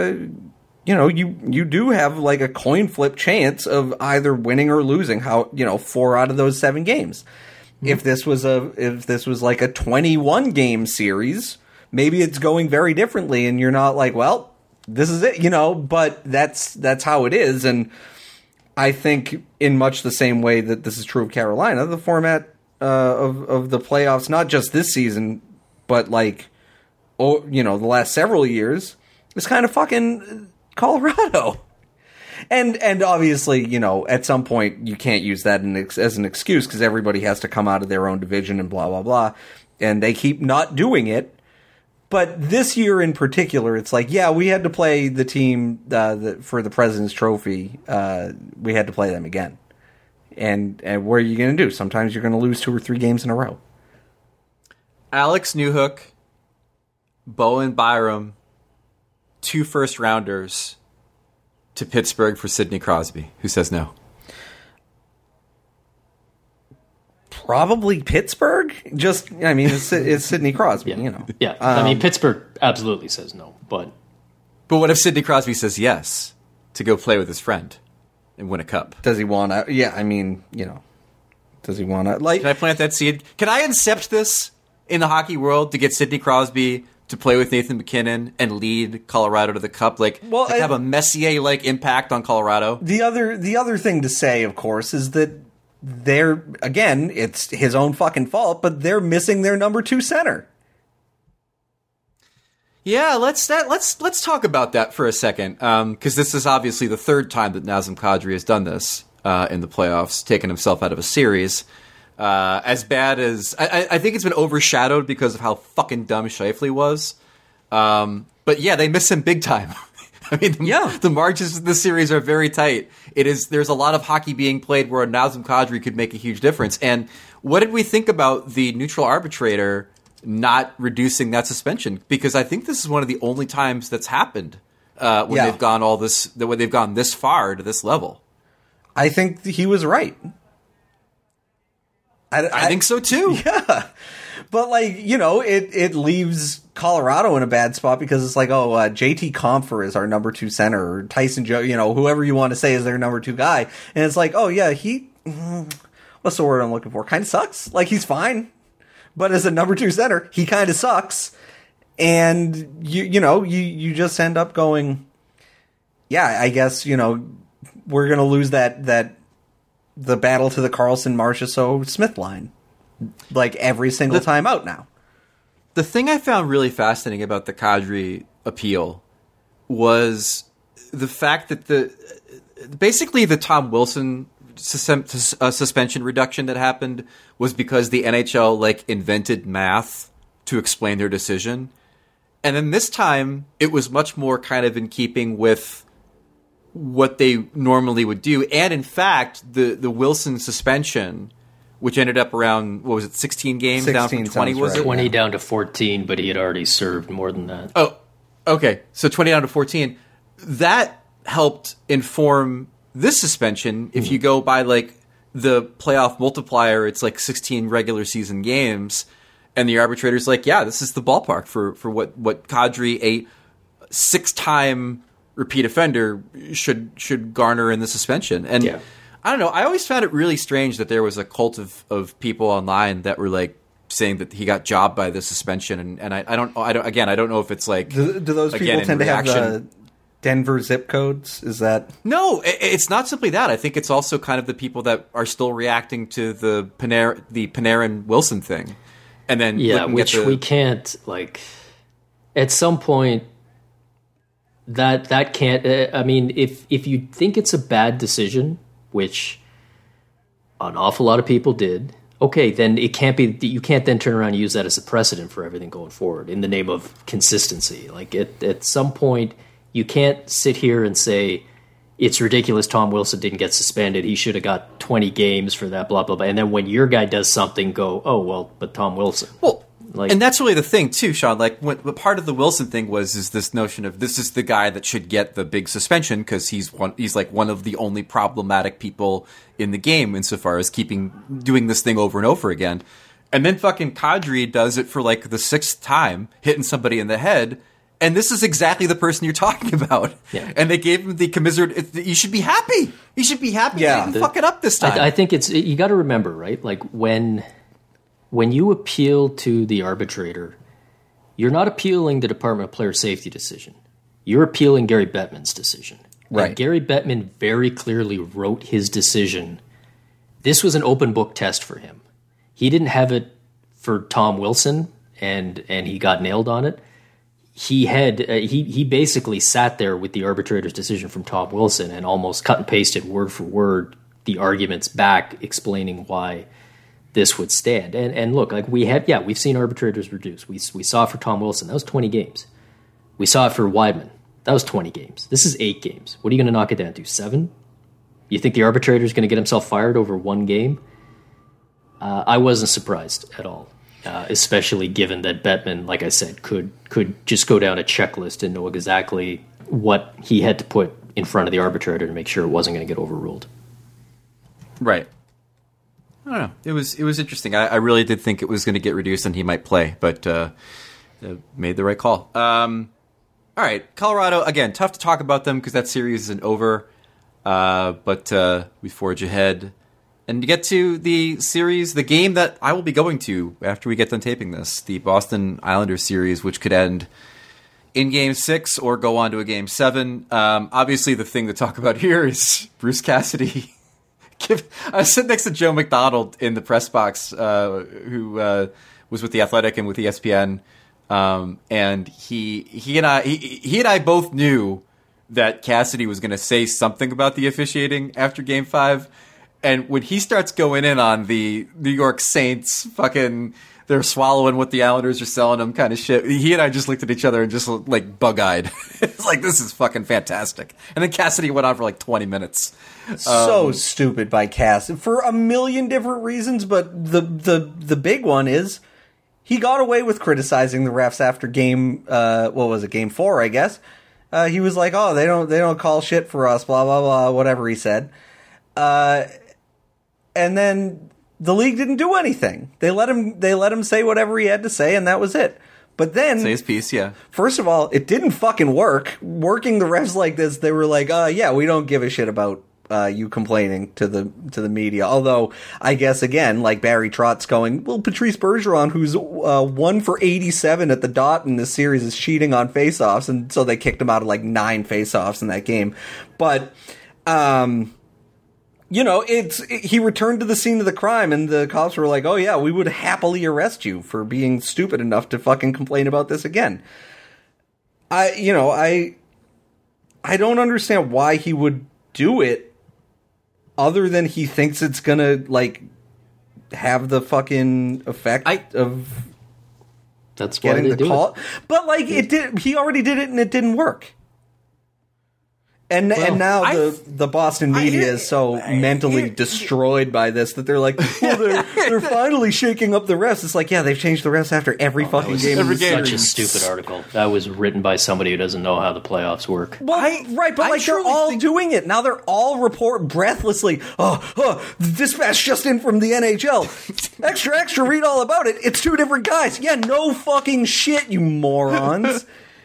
you do have like a coin flip chance of either winning or losing. 4 out of those 7 games. Mm-hmm. If this was like a 21 game series, maybe it's going very differently, and you're not like, well, this is it, but that's how it is. And I think in much the same way that this is true of Carolina, the format of the playoffs, not just this season, but like, the last several years, is kind of fucking Colorado. And obviously, at some point you can't use that as an excuse, because everybody has to come out of their own division and blah, blah, blah. And they keep not doing it. But this year in particular, it's like, yeah, we had to play the team for the President's Trophy. We had to play them again. And what are you going to do? Sometimes you're going to lose 2 or 3 games in a row. Alex Newhook, Bowen Byram, 2 first-rounders to Pittsburgh for Sidney Crosby. Who says no? Probably Pittsburgh. It's Sidney Crosby. Yeah. Yeah, I mean, Pittsburgh absolutely says no, but what if Sidney Crosby says yes to go play with his friend and win a cup? Does he want to? Yeah, I mean, does he want to? Like, can I plant that seed? Can I incept this in the hockey world to get Sidney Crosby to play with Nathan McKinnon and lead Colorado to the cup? Have a Messier-like impact on Colorado. The other thing to say, of course, is that it's his own fucking fault, but they're missing their number 2 center. Yeah, let's talk about that for a second, because this is obviously the 3rd time that Nazem Kadri has done this in the playoffs, taking himself out of a series. As bad as I think it's been overshadowed because of how fucking dumb Scheifele was. But yeah, they miss him big time. I mean, the margins of this series are very tight. There's a lot of hockey being played where Nazem Kadri could make a huge difference. And what did we think about the neutral arbitrator not reducing that suspension? Because I think this is one of the only times that's happened when they've gone they've gone this far to this level. I think he was right. I think so too. Yeah. But it leaves Colorado in a bad spot because it's like, JT Compher is our number 2 center, or Tyson Joe, whoever you want to say is their number 2 guy. And it's like, what's the word I'm looking for? Kind of sucks. Like, he's fine. But as a number 2 center, he kind of sucks. And you just end up going, yeah, I guess, we're going to lose the battle to the Carlson, Marchessault, Smith line. Like, every single time out now. The thing I found really fascinating about the Kadri appeal was the fact that basically the Tom Wilson suspension reduction that happened was because the NHL invented math to explain their decision. And then this time it was much more kind of in keeping with what they normally would do. And in fact, the Wilson suspension, which ended up around, 16 games 16 down from 20, was it? 20 down to 14, but he had already served more than that. Oh, okay. So 20 down to 14. That helped inform this suspension. If you go by, the playoff multiplier, it's 16 regular season games. And the arbitrator's this is the ballpark for what Kadri, a 6-time repeat offender, should garner in the suspension. And yeah. I don't know. I always found it really strange that there was a cult of people online that were saying that he got jobbed by the suspension, and I don't know if it's do those people tend to have the Denver zip codes? Is that no? It's not simply that. I think it's also kind of the people that are still reacting to the Panarin Wilson thing, and then which we can't at some point. That can't. I mean, if you think it's a bad decision, which an awful lot of people did, okay, then it can't be. You can't then turn around and use that as a precedent for everything going forward in the name of consistency. At some point, you can't sit here and say it's ridiculous Tom Wilson didn't get suspended. He should have got 20 games for that, blah, blah, blah. And then when your guy does something, go, oh, well, but Tom Wilson. Well, and that's really the thing, too, Sean. What part of the Wilson thing is this notion of this is the guy that should get the big suspension because he's one of the only problematic people in the game insofar as doing this thing over and over again. And then fucking Kadri does it for the 6th time, hitting somebody in the head. And this is exactly the person you're talking about. Yeah. And they gave him the commiserate. You should be happy. You should be happy. Yeah, you didn't fuck it up this time. I think you got to remember, right? When you appeal to the arbitrator, you're not appealing the Department of Player Safety decision. You're appealing Gary Bettman's decision. Right. And Gary Bettman very clearly wrote his decision. This was an open book test for him. He didn't have it for Tom Wilson, and he got nailed on it. He basically sat there with the arbitrator's decision from Tom Wilson and almost cut and pasted word for word the arguments back explaining why this would stand. And look, like we've seen arbitrators reduce. We saw it for Tom Wilson. That was 20 games. We saw it for Weidman. That was 20 games. This is 8 games. What are you going to knock it down to? 7? You think the arbitrator is going to get himself fired over 1 game? I wasn't surprised at all, especially given that Bettman, like I said, could just go down a checklist and know exactly what he had to put in front of the arbitrator to make sure it wasn't going to get overruled. Right. I don't know. It was interesting. I really did think it was going to get reduced and he might play, but made the right call. All right, Colorado, again, tough to talk about them because that series isn't over, but we forge ahead. And to get to the series, the game that I will be going to after we get done taping this, the Boston Islanders series, which could end in Game 6 or go on to a Game 7. Obviously, the thing to talk about here is Bruce Cassidy. I was sitting next to Joe McDonald in the press box, who was with The Athletic and with ESPN. And he and I both knew that Cassidy was going to say something about the officiating after Game 5. And when he starts going in on the New York Saints fucking, they're swallowing what the Islanders are selling them kind of shit, he and I just looked at each other and just like bug-eyed. It's like, this is fucking fantastic. And then Cassidy went on for like 20 minutes. So stupid by Cass for a million different reasons, but the big one is he got away with criticizing the refs after game Game 4, I guess. He was like, "Oh, they don't call shit for us, blah blah blah," whatever he said. And then the league didn't do anything. They let him say whatever he had to say, and that was it. But then say his piece, yeah. First of all, it didn't fucking work. Working the refs like this, they were like, yeah, we don't give a shit about you complaining to the media. Although, I guess, again, like Barry Trotz going, well, Patrice Bergeron, who's 1 for 87 at the dot in this series, is cheating on faceoffs, and so they kicked him out of like 9 faceoffs in that game. But, he returned to the scene of the crime, and the cops were like, oh yeah, we would happily arrest you for being stupid enough to fucking complain about this again. I don't understand why he would do it, other than he thinks it's gonna, like, have the fucking effect of that's why getting they the do call. It. But, like, it did. He already did it, and it didn't work. And now the Boston media is so mentally destroyed by this that they're like, well, they're finally shaking up the refs. It's like, yeah, they've changed the refs after every fucking game. Every game. Such a stupid article. That was written by somebody who doesn't know how the playoffs work. Well, they're all doing it. Now they're all report breathlessly, the dispatch just in from the NHL. Extra, read all about it. It's 2 different guys. Yeah, no fucking shit, you morons.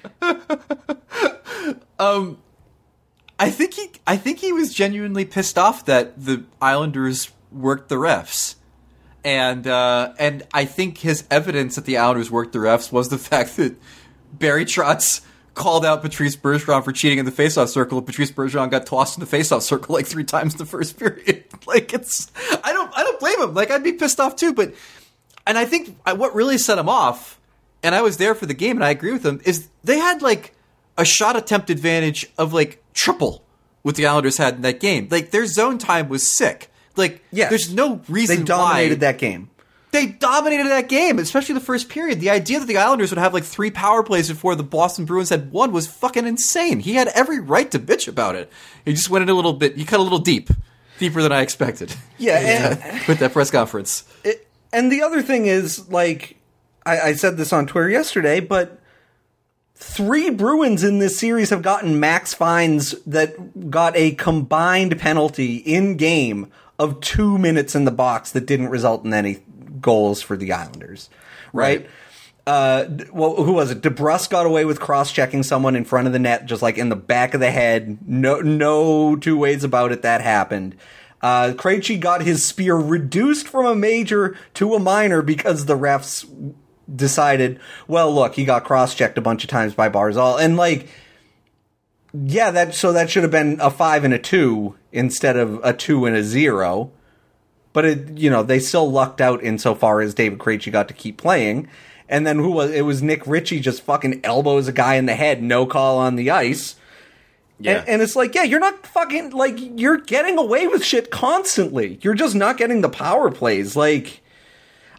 I think he was genuinely pissed off that the Islanders worked the refs, and I think his evidence that the Islanders worked the refs was the fact that Barry Trotz called out Patrice Bergeron for cheating in the faceoff circle, and Patrice Bergeron got tossed in the faceoff circle like 3 times in the first period. Like, I don't blame him. Like, I'd be pissed off too, and I think what really set him off, and I was there for the game, and I agree with him, is they had like a shot attempt advantage of like triple what the Islanders had in that game. Like, their zone time was sick. Like, yes, there's no reason why. They dominated that game. They dominated that game, especially the first period. The idea that the Islanders would have like 3 power plays before the Boston Bruins had 1 was fucking insane. He had every right to bitch about it. He just went in a little bit, he cut a little deeper than I expected. Yeah. With that press conference. And the other thing is, like, I said this on Twitter yesterday, but 3 Bruins in this series have gotten max fines that got a combined penalty in game of 2 minutes in the box that didn't result in any goals for the Islanders. Right? Who was it? DeBrusk got away with cross-checking someone in front of the net, just like in the back of the head. No 2 ways about it. That happened. Krejci got his spear reduced from a major to a minor because the refs decided, well, look, he got cross-checked a bunch of times by Barzal, and like, yeah, that should have been a 5 and a 2 instead of a 2 and a 0. But they still lucked out insofar as David Krejci got to keep playing. And then it was Nick Ritchie just fucking elbows a guy in the head, no call on the ice. Yeah. And it's like, yeah, you're not fucking, like, you're getting away with shit constantly. You're just not getting the power plays. Like,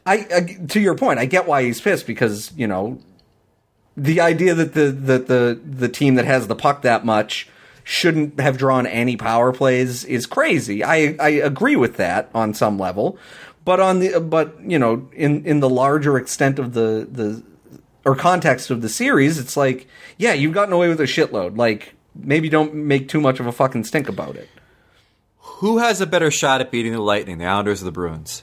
I to your point, I get why he's pissed because, you know, the idea that the team that has the puck that much shouldn't have drawn any power plays is crazy. I agree with that on some level, but you know, in the larger extent of the or context of the series, it's like, yeah, you've gotten away with a shitload. Like, maybe don't make too much of a fucking stink about it. Who has a better shot at beating the Lightning, the Islanders or the Bruins?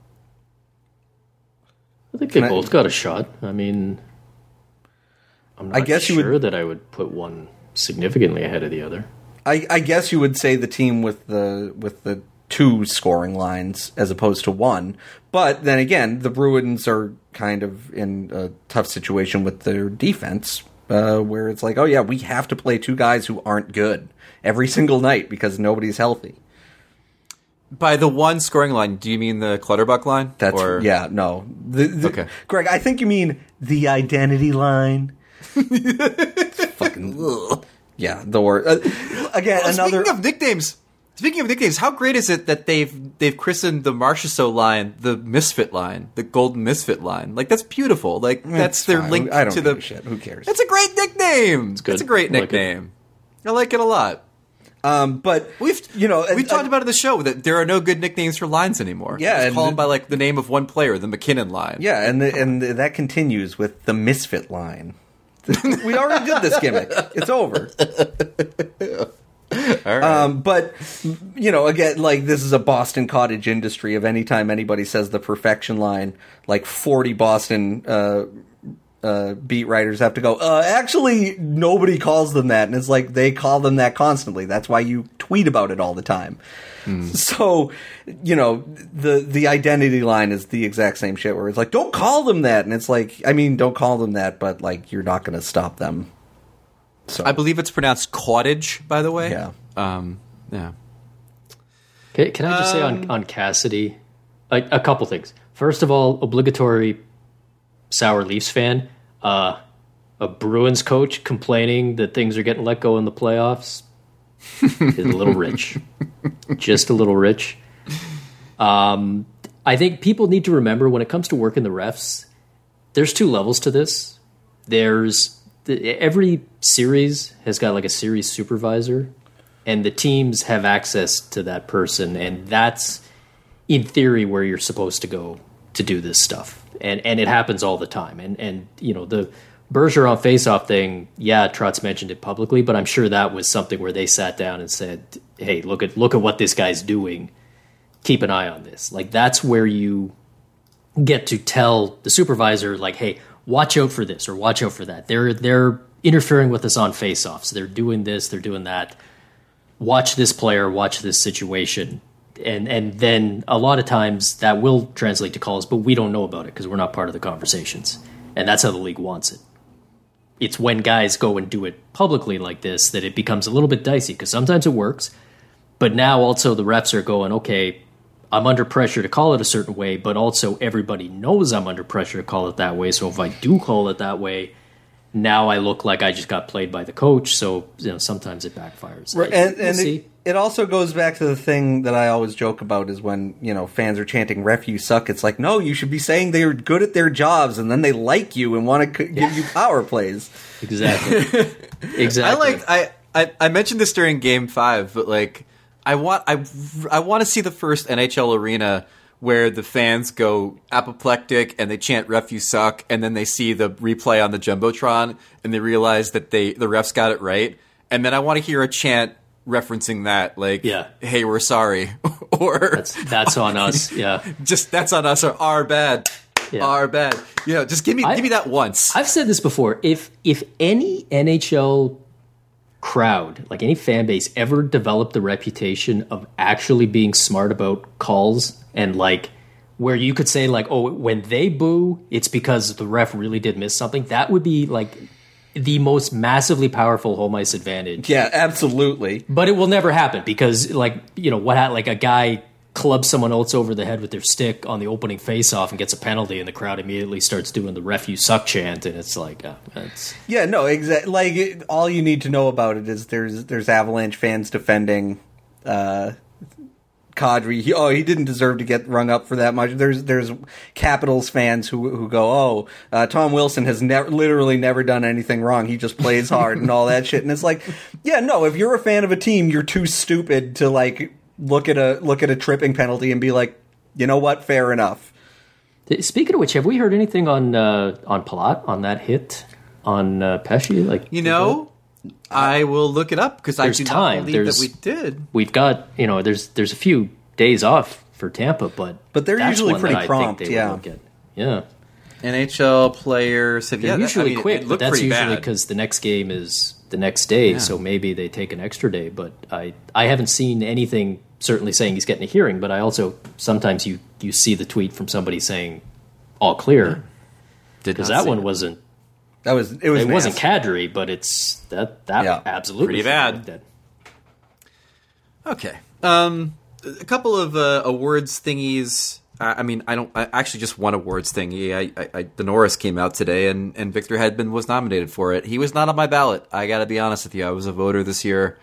I think they both got a shot. I mean, I'm not sure that I would put one significantly ahead of the other. I guess you would say the team with the 2 scoring lines as opposed to 1. But then again, the Bruins are kind of in a tough situation with their defense, where it's like, oh yeah, we have to play 2 guys who aren't good every single night because nobody's healthy. By the 1 scoring line, do you mean the Clutterbuck line? Yeah, no. Okay. Greg, I think you mean the identity line. Fucking ugh. Yeah, the word. Again, another. Speaking of nicknames, how great is it that they've christened the Marchessault line the Misfit line, the Golden Misfit line? Like, that's beautiful. Like, that's their link I don't to give a shit. Who cares? It's a great nickname. It's good. It's a great nickname. I like it a lot. But we've talked about it in the show that there are no good nicknames for lines anymore. Yeah, just call them by like the name of one player, the McKinnon line. Yeah, and that continues with the Misfit line. We already did this gimmick. It's over. All right. But, you know, again, like, this is a Boston cottage industry of anytime anybody says the perfection line, like 40 Boston beat writers have to go, actually, nobody calls them that. And it's like, they call them that constantly. That's why you tweet about it all the time. So, you know, the identity line is the exact same shit where it's like, don't call them that. And it's like, I mean, don't call them that, but, like, you're not going to stop them. So. I believe it's pronounced cottage, by the way. Yeah. Yeah. Okay, can I just say on Cassidy, a couple things. First of all, obligatory Sour Leafs fan, a Bruins coach complaining that things are getting let go in the playoffs is a little rich. Just a little rich. I think people need to remember when it comes to working the refs, there's 2 levels to this. Every series has got like a series supervisor, and the teams have access to that person, and that's in theory where you're supposed to go to do this stuff. And it happens all the time. And you know, the Bergeron face-off thing, yeah, Trotz mentioned it publicly, but I'm sure that was something where they sat down and said, hey, look at what this guy's doing. Keep an eye on this. Like, that's where you get to tell the supervisor, like, hey, watch out for this or watch out for that. They're interfering with us on face-offs. They're doing this, they're doing that. Watch this player, watch this situation. And then a lot of times that will translate to calls, but we don't know about it because we're not part of the conversations. And that's how the league wants it. It's when guys go and do it publicly like this that it becomes a little bit dicey, because sometimes it works, but now also the refs are going, okay, I'm under pressure to call it a certain way, but also everybody knows I'm under pressure to call it that way, so if I do call it that way, now I look like I just got played by the coach, so you know sometimes it backfires. Right, and it also goes back to the thing that I always joke about is when, you know, fans are chanting "ref, you suck." It's like, no, you should be saying they're good at their jobs, and then they like you and want to give you power plays. Exactly. I mentioned this during Game 5, but like I want to see the first NHL arena where the fans go apoplectic and they chant "ref, you suck," and then they see the replay on the Jumbotron and they realize that the refs got it right, and then I want to hear a chant referencing that, like, hey, we're sorry, or that's on us. Yeah, just that's on us, or our bad. Yeah. Our bad. You know, just give me that once. I've said this before. If any NHL crowd, like any fan base, ever developed the reputation of actually being smart about calls, and like where you could say like, oh, when they boo, it's because the ref really did miss something, that would be like the most massively powerful home ice advantage. Yeah, absolutely. But it will never happen because, like, you know, like a guy clubs someone else over the head with their stick on the opening face-off and gets a penalty, and the crowd immediately starts doing the "ref, you suck" chant, and it's like, yeah, no, exactly. Like, all you need to know about it is there's Avalanche fans defending Kadri. He didn't deserve to get rung up for that much. There's Capitals fans who go, Tom Wilson has literally never done anything wrong. He just plays hard and all that shit. And it's like, yeah, no, if you're a fan of a team, you're too stupid to like look at a tripping penalty and be like, you know what, fair enough. Speaking of which, have we heard anything on Palat on that hit on Pesce? Like, I will look it up because I do not believe that we did. We've got there's a few days off for Tampa, but they're that's usually one pretty that prompt. I think they will look at. Yeah, NHL players have usually quick, but that's usually bad. because the next game is the next day, so maybe they take an extra day. But I haven't seen anything certainly saying he's getting a hearing, but I also sometimes you see the tweet from somebody saying all clear, because that one wasn't. It wasn't Kadri, but it's that absolutely pretty bad. Okay, a couple of awards thingies. I actually just one awards thingy. The Norris came out today, and Victor Hedman was nominated for it. He was not on my ballot. I got to be honest with you. I was a voter this year,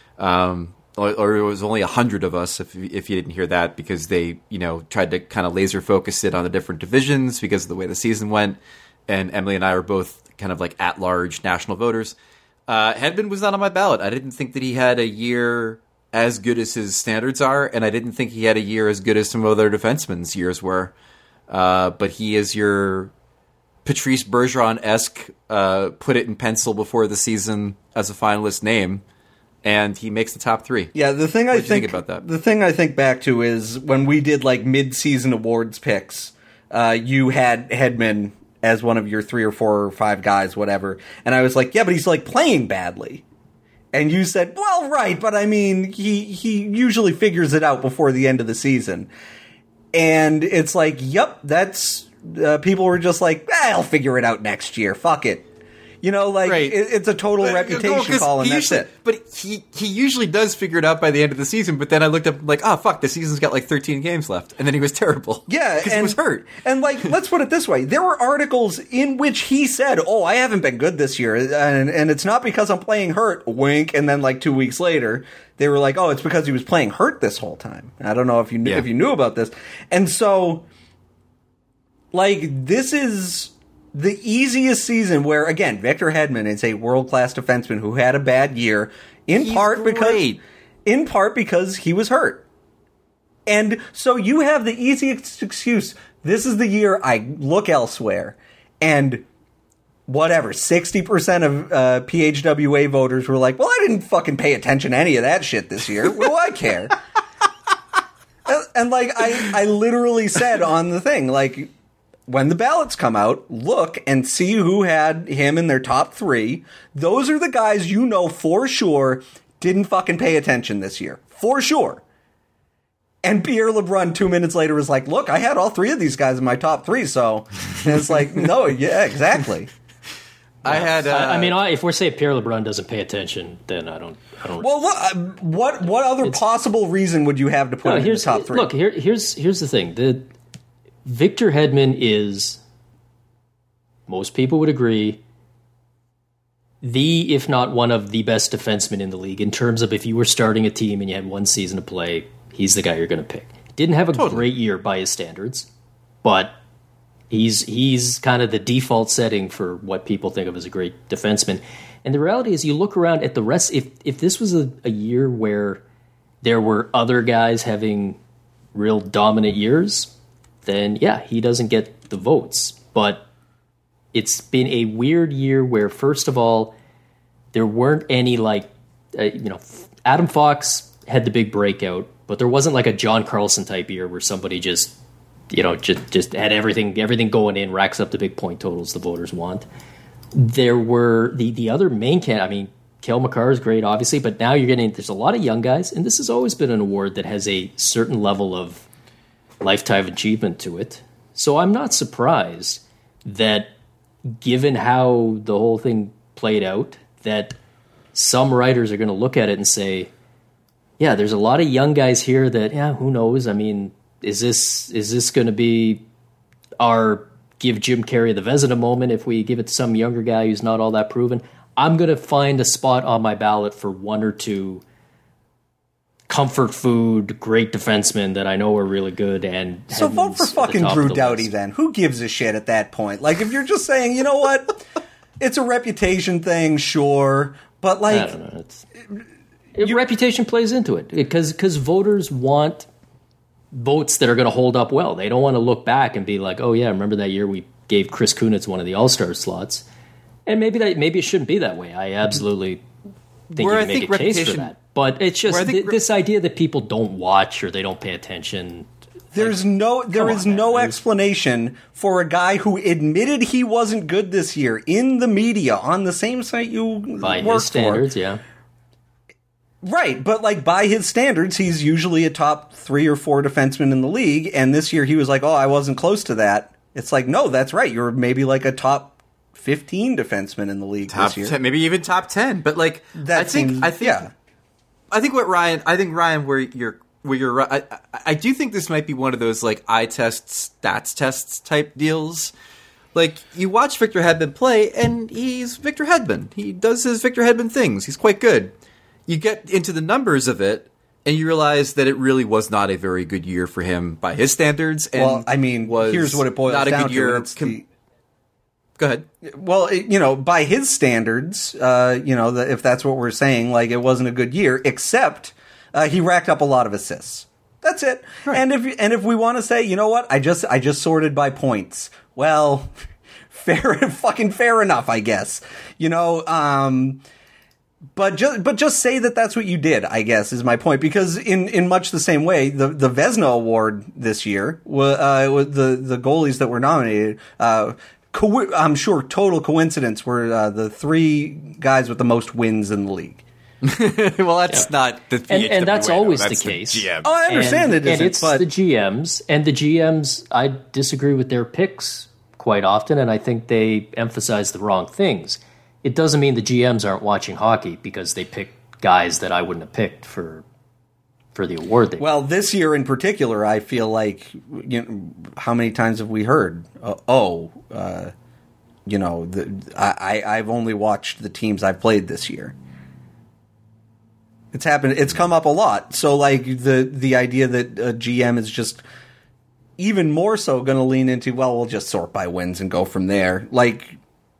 or it was only 100 of us. If you didn't hear that, because they tried to kind of laser focus it on the different divisions because of the way the season went. And Emily and I were both kind of like at-large national voters. Hedman was not on my ballot. I didn't think that he had a year as good as his standards are, and I didn't think he had a year as good as some other defensemen's years were. But he is your Patrice Bergeron-esque, put it in pencil before the season as a finalist name, and he makes the top three. Yeah, the thing I think about that? The thing I think back to is when we did like mid-season awards picks, you had Hedman as one of your 3 or 4 or 5 guys, whatever. And I was like, yeah, but he's like playing badly. And you said, well, right, but I mean, he usually figures it out before the end of the season. And it's like, yep, that's, people were just like, I'll figure it out next year. Fuck it. Right. It's a total reputation call, and that's it. But he usually does figure it out by the end of the season, but then I looked up like, fuck, the season's got like 13 games left. And then he was terrible. Yeah. Because he was hurt. And like, let's put it this way. There were articles in which he said, I haven't been good this year. And it's not because I'm playing hurt, wink. And then like 2 weeks later, they were like, it's because he was playing hurt this whole time. I don't know if you knew about this. And so, like, this is the easiest season where, again, Victor Hedman is a world-class defenseman who had a bad year, in part because he was hurt. And so you have the easiest excuse. This is the year I look elsewhere. And whatever, 60% of PHWA voters were like, well, I didn't fucking pay attention to any of that shit this year. What do I care? And like, I literally said on the thing, like, when the ballots come out, look and see who had him in their top 3. Those are the guys for sure didn't fucking pay attention this year. For sure. And Pierre LeBrun 2 minutes later was like, look, I had all 3 of these guys in my top 3, so... And it's like, no, yeah, exactly. If we're saying Pierre LeBrun doesn't pay attention, then I don't... Well, what other possible reason would you have to put him in the top 3? Look, here's the thing. Victor Hedman is, most people would agree, if not one of the best defensemen in the league in terms of if you were starting a team and you had one season to play, he's the guy you're going to pick. Didn't have a great year by his standards, but he's kind of the default setting for what people think of as a great defenseman. And the reality is, you look around at the rest, if this was a year where there were other guys having real dominant years, then yeah, he doesn't get the votes. But it's been a weird year where, first of all, there weren't any Adam Fox had the big breakout, but there wasn't like a John Carlson type year where somebody just had everything going in, racks up the big point totals the voters want. There were the other main Cale Makar is great, obviously, but now there's a lot of young guys, and this has always been an award that has a certain level of lifetime achievement to it. So I'm not surprised that, given how the whole thing played out, that some writers are going to look at it and say, yeah, there's a lot of young guys here that, who knows? I mean, is this going to be our give Jim Carrey the Vezina moment if we give it to some younger guy who's not all that proven? I'm going to find a spot on my ballot for 1 or 2 comfort food, great defensemen that I know are really good. And So vote for Hedman's at the fucking top Drew of the Doughty list. then. Who gives a shit at that point? Like, if you're just saying, you know what, it's a reputation thing, sure, but I like, don't know. Reputation plays into it because voters want votes that are going to hold up well. They don't want to look back and be like, oh yeah, remember that year we gave Chris Kunitz one of the All-Star slots, and maybe it shouldn't be that way. I absolutely think you can make a case for that. But it's just this idea that people don't watch or they don't pay attention. there is no explanation for a guy who admitted he wasn't good this year in the media on the same site you By work his standards, for. yeah. Right, but like by his standards, he's usually a top 3 or 4 defenseman in the league, and this year he was like, oh, I wasn't close to that. It's like, no, that's right. You're maybe like a top 15 defenseman in the league top this year. 10, maybe even top 10. But like, I think Ryan, where you're right. I do think this might be one of those like eye tests, stats tests type deals. Like, you watch Victor Hedman play, and he's Victor Hedman. He does his Victor Hedman things. He's quite good. You get into the numbers of it, and you realize that it really was not a very good year for him by his standards. And well, I mean, here's what it boils not down a good year. to. Go ahead. Well, by his standards, if that's what we're saying, like, it wasn't a good year, except he racked up a lot of assists. That's it. Right. And if we want to say, you know what, I just sorted by points. Well, fair enough, I guess. But just say that that's what you did, I guess, is my point. Because in much the same way, the Vezina Award this year was the goalies that were nominated. I'm sure total coincidence were the 3 guys with the most wins in the league. Well, that's not the and that's always that's the case. GM. Oh, I understand and it's but the GMs, and the GMs, I disagree with their picks quite often, and I think they emphasize the wrong things. It doesn't mean the GMs aren't watching hockey because they pick guys that I wouldn't have picked for the award. Well, this year in particular, I feel like, how many times have we heard? I've only watched the teams I've played this year. It's happened. It's come up a lot. So, like, the idea that a GM is just even more so going to lean into, well, we'll just sort by wins and go from there. Like.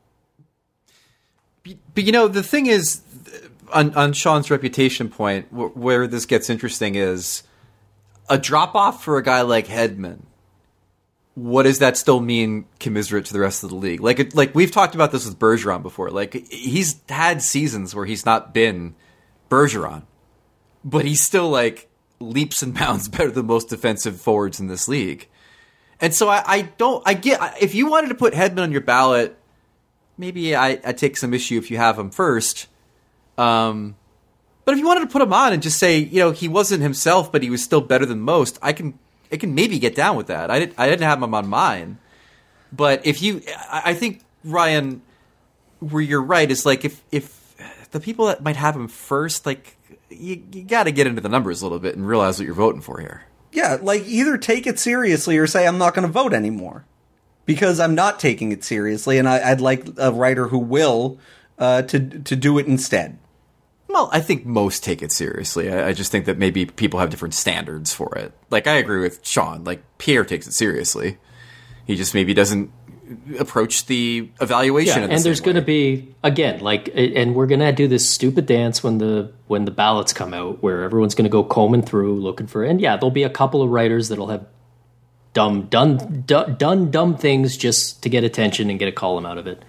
But the thing is, on Sean's reputation point, where this gets interesting is a drop-off for a guy like Hedman. What does that still mean commiserate to the rest of the league? Like we've talked about this with Bergeron before. Like, he's had seasons where he's not been Bergeron, but he's still like leaps and bounds better than most defensive forwards in this league. And so I get, if you wanted to put Hedman on your ballot, maybe I take some issue if you have him first. But if you wanted to put him on and just say, he wasn't himself, but he was still better than most, I can maybe get down with that. I didn't have him on mine. But I think, Ryan, where you're right is like, if the people that might have him first, like, you got to get into the numbers a little bit and realize what you're voting for here. Yeah, like, either take it seriously or say, I'm not going to vote anymore. Because I'm not taking it seriously, and I'd like a writer who will to do it instead. Well, I think most take it seriously. I just think that maybe people have different standards for it. Like, I agree with Sean. Like, Pierre takes it seriously. He just maybe doesn't approach the evaluation. And there's going to be, again, like, and we're going to do this stupid dance when the ballots come out, where everyone's going to go combing through looking for, and yeah, there'll be a couple of writers that'll have done dumb things just to get attention and get a column out of it.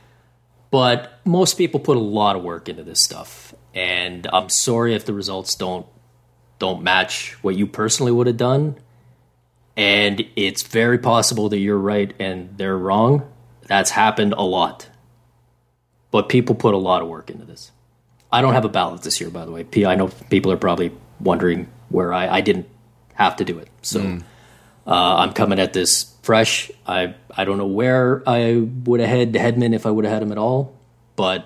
But most people put a lot of work into this stuff, and I'm sorry if the results don't match what you personally would have done. And it's very possible that you're right and they're wrong. That's happened a lot. But people put a lot of work into this. I don't have a ballot this year, by the way. I know people are probably wondering where I didn't have to do it. So I'm coming at this fresh. I don't know where I would have had Hedman if I would have had him at all. But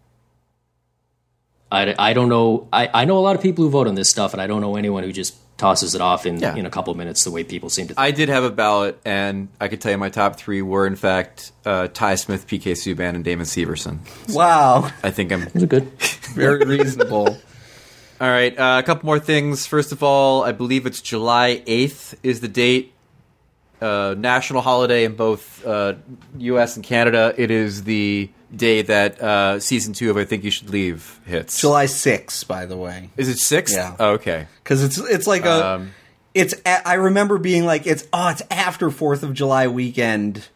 I don't know. I know a lot of people who vote on this stuff, and I don't know anyone who just tosses it off in a couple of minutes the way people seem to think. I did have a ballot, and I could tell you my top 3 were, in fact, Ty Smith, PK Subban, and Damon Severson. Wow. I think I'm... Those are good. Very reasonable. All right, a couple more things. First of all, I believe it's July 8th is the date. National holiday in both U.S. and Canada. It is the day that season 2 of I Think You Should Leave hits. July 6th, by the way. Is it 6th? Yeah. Oh, okay. Because it's like I remember being like, it's after 4th of July weekend.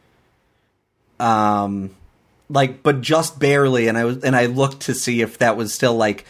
But just barely, and I looked to see if that was still like,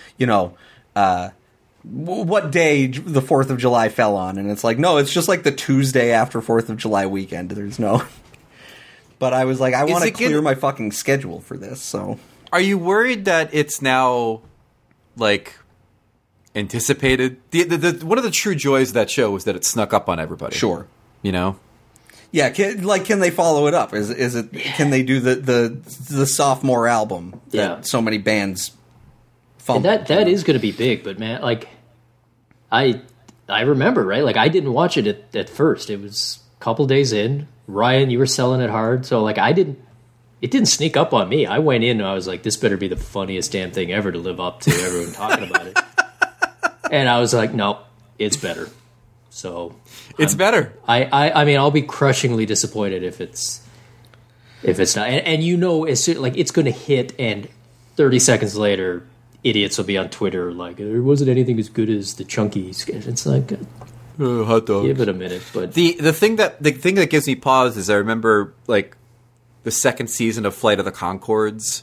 what day the 4th of July fell on, and it's like, no, it's just like the Tuesday after 4th of July weekend. There's no... But I was like, I want to clear my fucking schedule for this, so... Are you worried that it's now, like, anticipated? One of the true joys of that show was that it snuck up on everybody. Sure. You know? Yeah, can they follow it up? Is it? Can they do the sophomore album that so many bands fumbled? That is going to be big, but man, like I remember, right? Like I didn't watch it at first. It was a couple days in. Ryan, you were selling it hard, so like it didn't sneak up on me. I went in and I was like, this better be the funniest damn thing ever to live up to everyone talking about it. And I was like, no, it's better. So it's better. I mean, I'll be crushingly disappointed if it's not. And as soon, like it's going to hit, and 30 seconds later, idiots will be on Twitter like there wasn't anything as good as the Chunky sketch. It's like hot dog. Give it a minute. But the thing that gives me pause is I remember like the second season of Flight of the Conchords.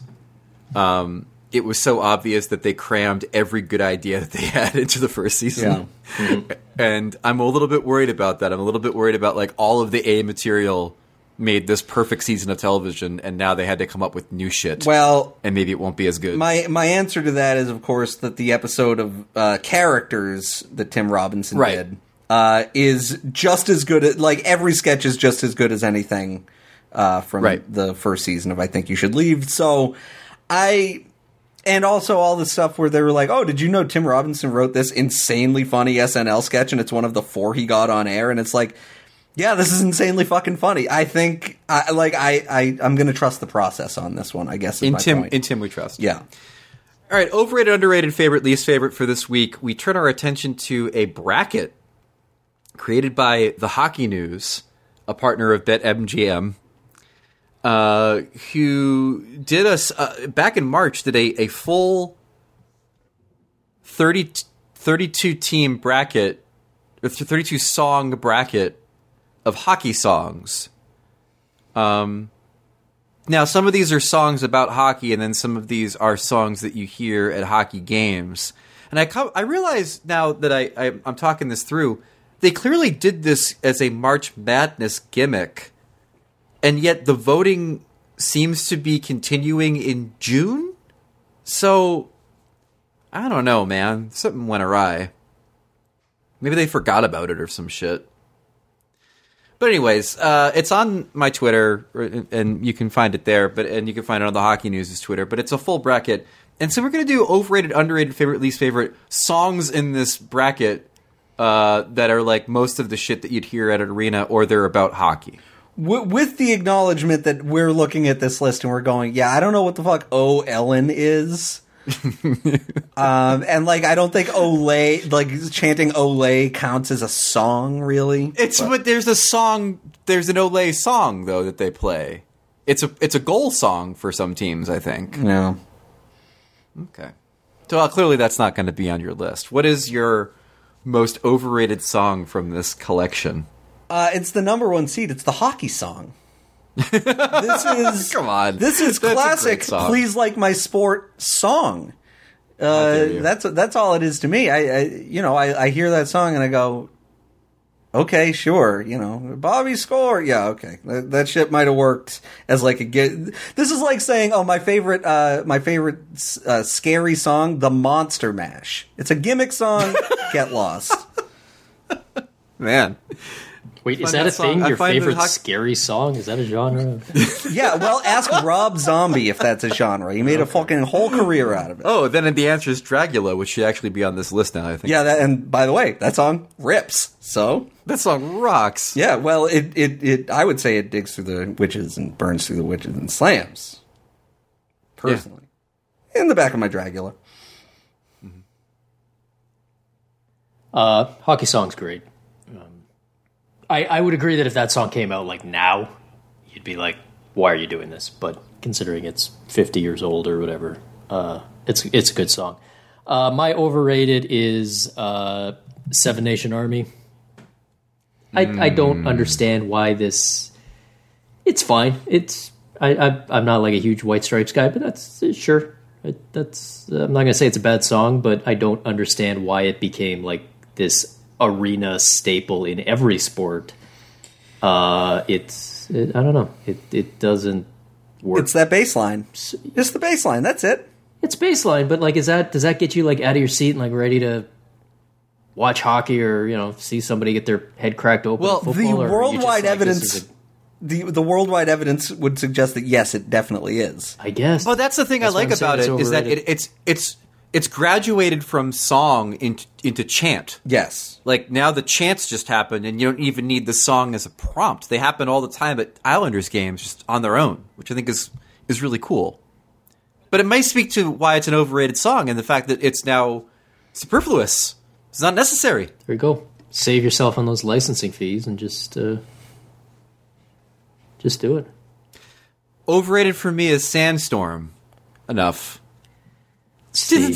It was so obvious that they crammed every good idea that they had into the first season. Yeah. Mm-hmm. And I'm a little bit worried about that. I'm a little bit worried about like all of the A material made this perfect season of television, and now they had to come up with new shit. Well, and maybe it won't be as good. My answer to that is, of course, that the episode of Characters that Tim Robinson did is just as good. Like every sketch is just as good as anything from the first season of I Think You Should Leave. So and also all the stuff where they were like, oh, did you know Tim Robinson wrote this insanely funny SNL sketch and it's one of the 4 he got on air? And it's like, yeah, this is insanely fucking funny. I think, I'm going to trust the process on this one, I guess. In Tim we trust. Yeah. All right, overrated, underrated, favorite, least favorite for this week. We turn our attention to a bracket created by The Hockey News, a partner of BetMGM. Who did us back in March? Did a full 32 team bracket, or 32 song bracket of hockey songs. Now some of these are songs about hockey, and then some of these are songs that you hear at hockey games. And I realize now that I'm talking this through, they clearly did this as a March Madness gimmick. And yet the voting seems to be continuing in June? So, I don't know, man. Something went awry. Maybe they forgot about it or some shit. But anyways, it's on my Twitter, and you can find it there. And you can find it on the Hockey News' Twitter. But it's a full bracket. And so we're going to do overrated, underrated, favorite, least favorite songs in this bracket that are like most of the shit that you'd hear at an arena, or they're about hockey. With the acknowledgement that we're looking at this list and we're going, yeah, I don't know what the fuck "Oh Ellen" is, and like I don't think "Olay," like chanting "Olay" counts as a song, really. But there's a song, there's an Olay song though that they play. It's a goal song for some teams, I think. Yeah. Okay. So clearly that's not going to be on your list. What is your most overrated song from this collection? It's the number 1 seed. It's the hockey song. This is come on. This is classic. Please like my sport song. That's all it is to me. I hear that song and I go, okay, sure. Bobby score. Yeah, okay. That shit might have worked as like a get. This is like saying, oh, my favorite scary song, the Monster Mash. It's a gimmick song. Get lost, man. Wait, is that a thing? Your favorite scary song? Is that a genre? Yeah, well, ask Rob Zombie if that's a genre. He made a fucking whole career out of it. Oh, then the answer is Dragula, which should actually be on this list now, I think. Yeah, and by the way, that song rips, so... That song rocks. Yeah, well, it I would say it digs through the witches and burns through the witches and slams. Personally. Yeah. In the back of my Dragula. Hockey song's great. I would agree that if that song came out like now, you'd be like, why are you doing this? But considering it's 50 years old or whatever, it's a good song. My overrated is Seven Nation Army. I don't understand why this. It's fine. I'm not like a huge White Stripes guy, but that's sure. I'm not gonna say it's a bad song, but I don't understand why it became like this arena staple in every sport. I don't know. It doesn't work. It's that bass line. Just the bass line. That's it. It's baseline, but like, does that get you like out of your seat and like ready to watch hockey or see somebody get their head cracked open? Well, in football, the worldwide evidence, the worldwide evidence would suggest that yes, it definitely is. I guess. Well, that's the thing I like about it is that it's graduated from song into chant. Yes. Like now the chants just happen, and you don't even need the song as a prompt. They happen all the time at Islanders games, just on their own, which I think is really cool. But it may speak to why it's an overrated song and the fact that it's now superfluous. It's not necessary. There you go. Save yourself on those licensing fees and just do it. Overrated for me is Sandstorm. Enough. Yeah.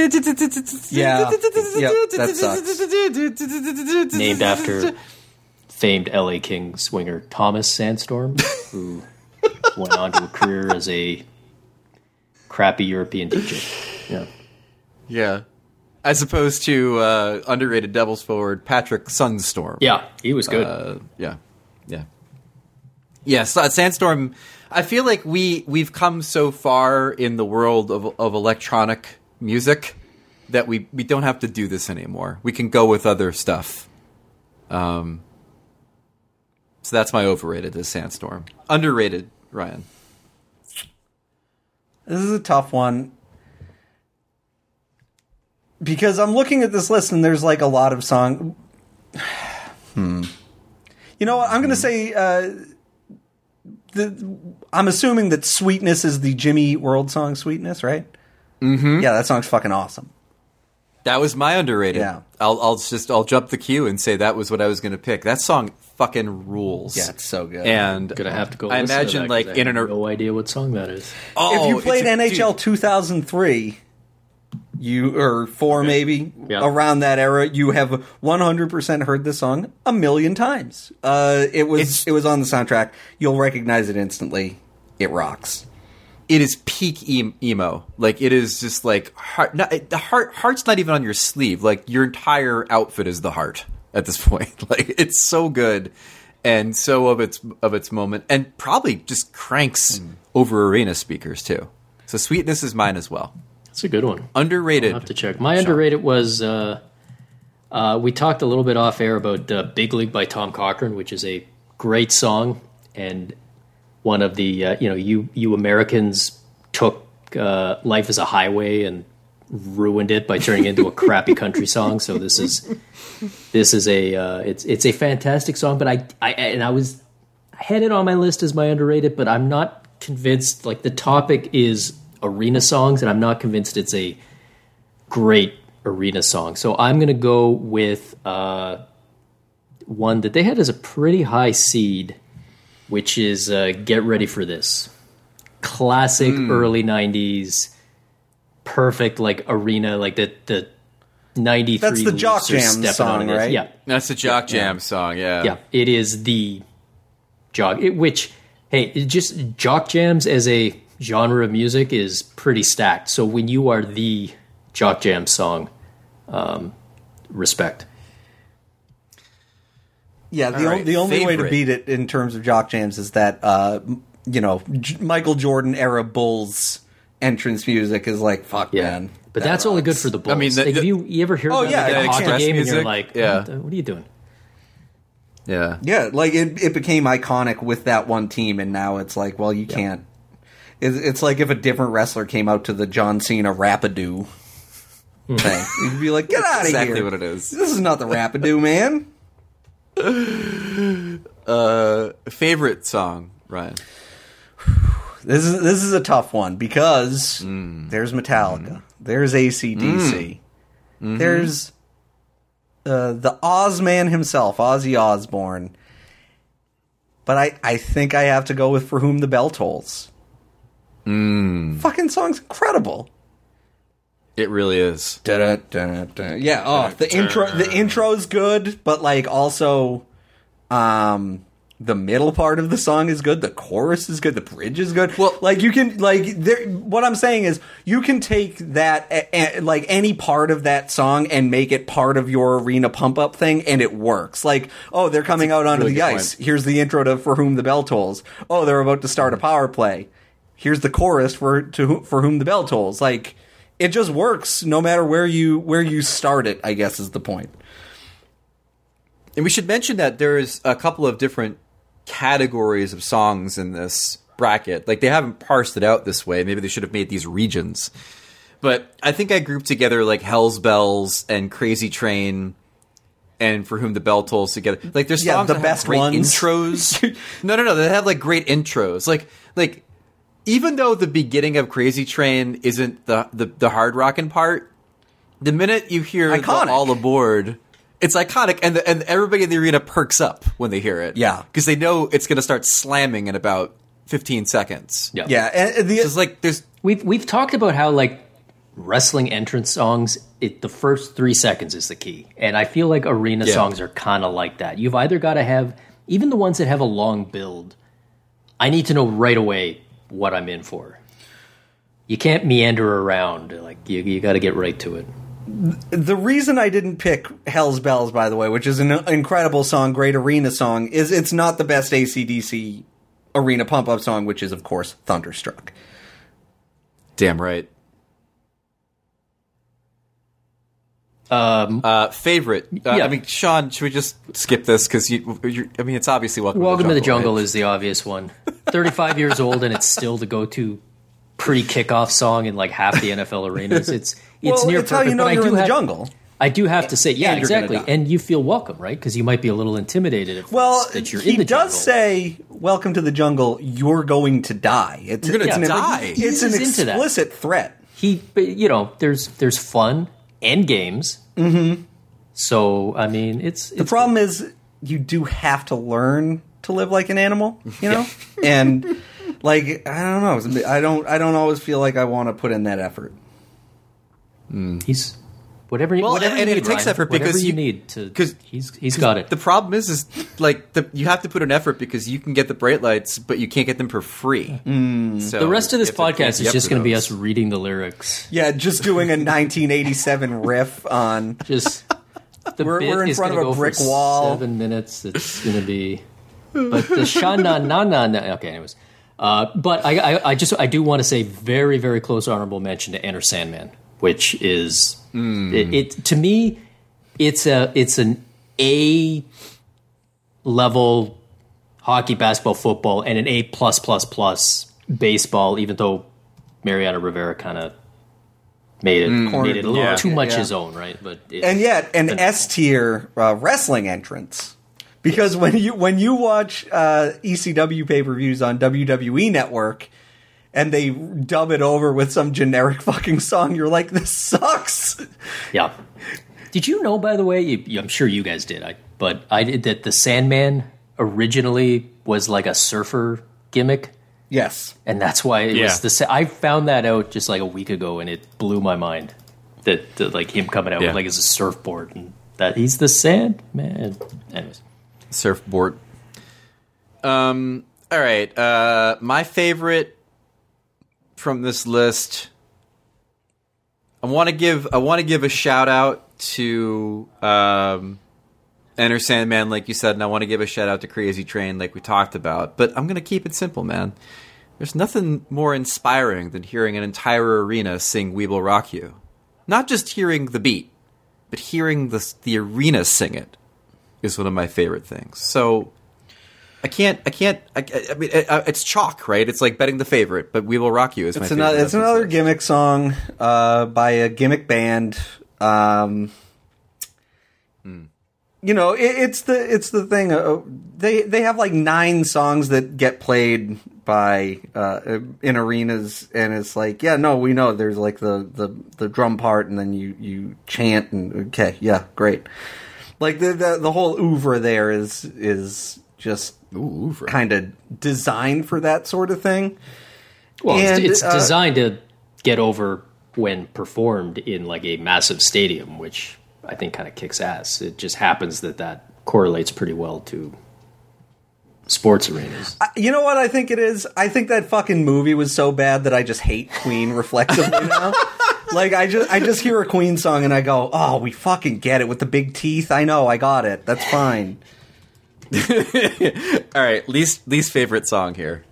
Yep, that sucks. Named after famed LA King swinger Thomas Sandstorm, who went on to a career as a crappy European DJ. Yeah. Yeah. As opposed to underrated Devils forward Patrick Sunstorm. Yeah, he was good. Yeah. Yes, Sandstorm. I feel like we've come so far in the world of electronic music that we don't have to do this anymore. We can go with other stuff. So that's my overrated is Sandstorm. Underrated, Ryan. This is a tough one. Because I'm looking at this list and there's like a lot of song. You know what? I'm going to say I'm assuming that Sweetness is the Jimmy Eat World song Sweetness, right? Mm-hmm. Yeah, that song's fucking awesome. That was my underrated. Yeah. I'll jump the queue and say that was what I was going to pick. That song fucking rules. Yeah, it's so good. And Gonna have to go. I listen to imagine that, like 'cause I in have an no idea what song that is. If you played NHL 2003, you or 4 maybe around that era, you have 100% heard this song a million times. It was on the soundtrack. You'll recognize it instantly. It rocks. It is peak emo. Like it is just like heart's not even on your sleeve. Like your entire outfit is the heart at this point. Like it's so good and so of its moment, and probably just cranks over arena speakers too. So Sweetness is mine as well. That's a good one. Underrated. I'll have to check. My underrated was we talked a little bit off air about Big League by Tom Cochrane, which is a great song, and one of the you Americans took Life as a Highway and ruined it by turning it into a crappy country song. So this is a fantastic song, but I had it on my list as my underrated, but I'm not convinced. Like the topic is arena songs, and I'm not convinced it's a great arena song. So I'm going to go with one that they had as a pretty high seed, which is Get Ready for This. Classic early 90s, perfect like arena, like the 93. That's the Jock Jam song, right? Yeah. That's the Jock Jam song, yeah. Yeah, it is the Jock, just Jock Jams as a genre of music is pretty stacked. So when you are the Jock Jam song, respect. Yeah, the only way to beat it in terms of Jock Jams is that Michael Jordan era Bulls entrance music is like fuck, man. But that's only good for the Bulls. I mean, like, you ever hear that at a hockey game and you're like, what are you doing? Yeah. Yeah, like it became iconic with that one team, and now it's like, well, you can't. It's like if a different wrestler came out to the John Cena Rapidu thing. You'd be like, get out of here. Exactly what it is. This is not the Rapidu, man. Favorite song, Ryan? This is a tough one because there's Metallica, there's AC/DC, there's the Ozman himself, Ozzy Osbourne. But I think I have to go with For Whom the Bell Tolls. Fucking song's incredible. It really is. Da-da-da-da. Yeah, the intro's good, but like also the middle part of the song is good, the chorus is good, the bridge is good. Well, like you can what I'm saying is you can take that like any part of that song and make it part of your arena pump up thing and it works. Like, oh, they're coming out onto really the good ice. point. Here's the intro to For Whom the Bell Tolls. Oh, they're about to start a power play. Here's the chorus for Whom the Bell Tolls. Like, it just works no matter where you start it, I guess is the point. And we should mention that there's a couple of different categories of songs in this bracket. Like, they haven't parsed it out this way. Maybe they should have made these regions. But I think I grouped together, like, Hell's Bells and Crazy Train and For Whom the Bell Tolls together. Like, there's songs the that best have great ones. intros. No. They have, like, great intros. Like, even though the beginning of Crazy Train isn't the hard rockin' part, the minute you hear the All Aboard, it's iconic, and everybody in the arena perks up when they hear it. Yeah. Because they know it's going to start slamming in about 15 seconds. Yeah. Yeah, and So it's like there's We've talked about how, like, wrestling entrance songs, the first 3 seconds is the key. And I feel like arena songs are kind of like that. You've either got to have, even the ones that have a long build, I need to know right away what I'm in for. You can't meander around. Like, you got to get right to it. the reason I didn't pick Hell's Bells, by the way, which is an incredible song, great arena song, is it's not the best AC/DC arena pump-up song, which is, of course, Thunderstruck. damn right. Favorite. Yeah. I mean, Sean, should we just skip this? Because it's obviously Welcome to the Jungle right? is the obvious one. 35 years old, and it's still the go-to pre-kickoff song in like half the NFL arenas. It's Well, near it's how perfect. you know but you're I do in the have, jungle. I do have to say, yeah, And you're gonna exactly. die. And you feel welcome, right? Because you might be a little intimidated at Well, first that you're he in the jungle. does say, "Welcome to the jungle. You're going to die." It's You're gonna it's an- die. It's an He is into that. explicit threat. But, there's fun and games. Mm-hmm. So, I mean, it's The problem is you do have to learn to live like an animal, you know? And like, I don't know. I don't always feel like I want to put in that effort. He's whatever. Well, whatever and you it need, takes Ryan, effort whatever because you you- need to. 'cause- he's got it. The problem is like you have to put an effort because you can get the bright lights, but you can't get them for free. So The rest of this you have to podcast pay is just for going to be those. us reading the lyrics. Yeah, just doing a 1987 riff on. Just the We're bit in is front gonna of a go brick for wall. 7 minutes. It's going to be, but the shana na na na. Okay, anyways, but I do want to say very very close honorable mention to Enter Sandman, which is it to me. It's an A level hockey, basketball, football, and an A+++ baseball. Even though Mariano Rivera kind of made it a little too much his own, right? But And yet, an S tier wrestling entrance. Because when you watch ECW pay-per-views on WWE Network and they dub it over with some generic fucking song, you're like, this sucks. Yeah. Did you know, by the way, I'm sure you guys did, but I did, that the Sandman originally was like a surfer gimmick, Yes. and that's why it Yeah. was I found that out just like a week ago, and it blew my mind that like him coming out Yeah. with like as a surfboard, and that he's the Sandman. Anyways, surfboard. All right. My favorite from this list. I want to give a shout out to Enter Sandman, like you said, and I want to give a shout out to Crazy Train, like we talked about. But I'm going to keep it simple, man. There's nothing more inspiring than hearing an entire arena sing "We Will Rock You." Not just hearing the beat, but hearing the arena sing it is one of my favorite things. So I mean, it's chalk, right? It's like betting the favorite, but "We Will Rock You" is my favorite. It's another gimmick song by a gimmick band. You know, it's the thing. They have like 9 songs that get played by in arenas, and it's like, yeah, no, we know there's like the drum part, and then you chant, and okay, yeah, great. Like the whole oeuvre there is just kind of designed for that sort of thing. Well, And, it's designed to get over when performed in like a massive stadium, which I think kind of kicks ass. It just happens that correlates pretty well to sports arenas. You know what I think it is? I think that fucking movie was so bad that I just hate Queen reflexively now. Like, I just hear a Queen song and I go, oh, we fucking get it with the big teeth. I know, I got it. That's fine. All right, least favorite song here.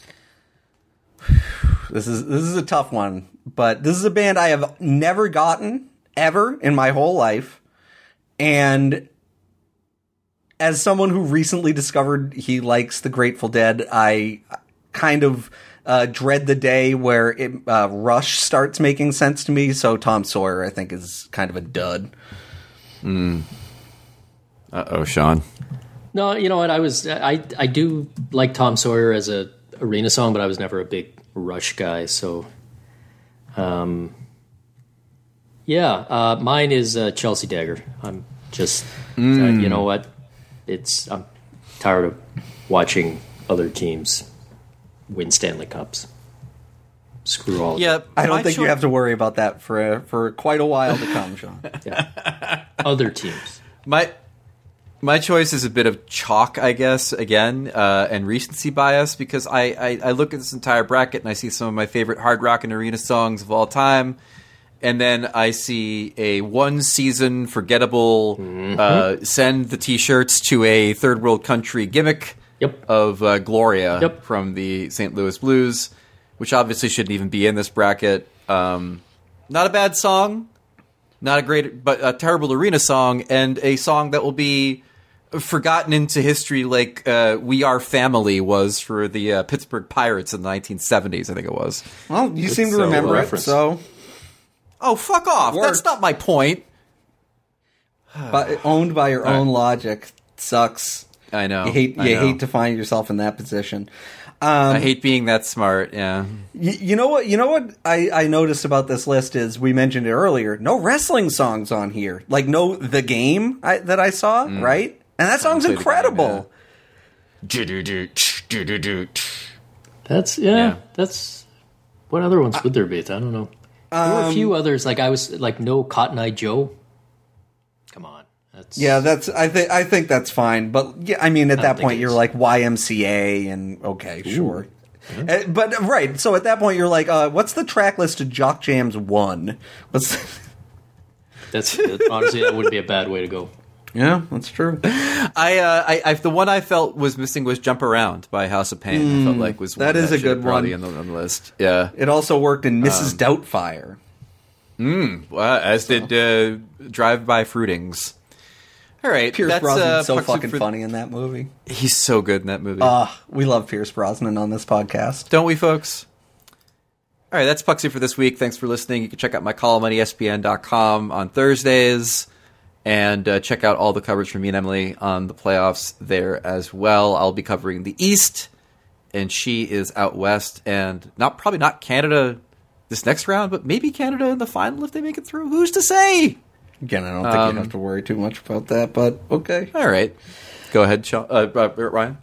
This is a tough one, but this is a band I have never gotten ever in my whole life. And as someone who recently discovered he likes the Grateful Dead, I kind of dread the day where Rush starts making sense to me. So Tom Sawyer, I think, is kind of a dud. Uh-oh, Sean. No, you know what? I do like Tom Sawyer as a arena song, but I was never a big Rush guy. So, mine is Chelsea Dagger. I'm just, you know what? I'm tired of watching other teams win Stanley Cups. Screw all. Yeah, of I don't think you have to worry about that for quite a while to come, Sean. Yeah. Other teams. My choice is a bit of chalk, I guess, again, and recency bias, because I look at this entire bracket and I see some of my favorite hard rock and arena songs of all time, and then I see a one-season forgettable send the T-shirts to a third world country gimmick of Gloria from the St. Louis Blues, which obviously shouldn't even be in this bracket. Not a bad song, not a great, but a terrible arena song, and a song that will be forgotten into history like We Are Family was for the Pittsburgh Pirates in the 1970s, I think it was. Well, you seem to remember it, so... Oh, fuck off. That's not my point. But owned by your own logic sucks. I know. You hate to find yourself in that position. I hate being that smart, yeah. You know what I noticed about this list is, we mentioned it earlier, no wrestling songs on here. Like, no The Game that I saw, right? And that song's incredible. That's what other ones would there be? I don't know. There were a few others, like I was like no Cotton Eye Joe. Come on. I think that's fine. But yeah, I mean, at that point you're like YMCA and okay, sure. Yeah. But right, so at that point you're like, what's the track list of Jock Jams 1? That's honestly, that wouldn't be a bad way to go. Yeah, that's true. I the one I felt was missing was "Jump Around" by House of Pain. I felt like was that is a good one on the list. Yeah, it also worked in Mrs. Doubtfire. As did Drive-By Fruitings. All right, Pierce Brosnan's so fucking funny in that movie. He's so good in that movie. We love Pierce Brosnan on this podcast, don't we, folks? All right, that's Puxy for this week. Thanks for listening. You can check out my column on ESPN.com on Thursdays. And check out all the coverage from me and Emily on the playoffs there as well. I'll be covering the East, and she is out West. And probably not Canada this next round, but maybe Canada in the final if they make it through. Who's to say? Again, I don't think you have to worry too much about that, but okay. All right. Go ahead, Sean, Ryan.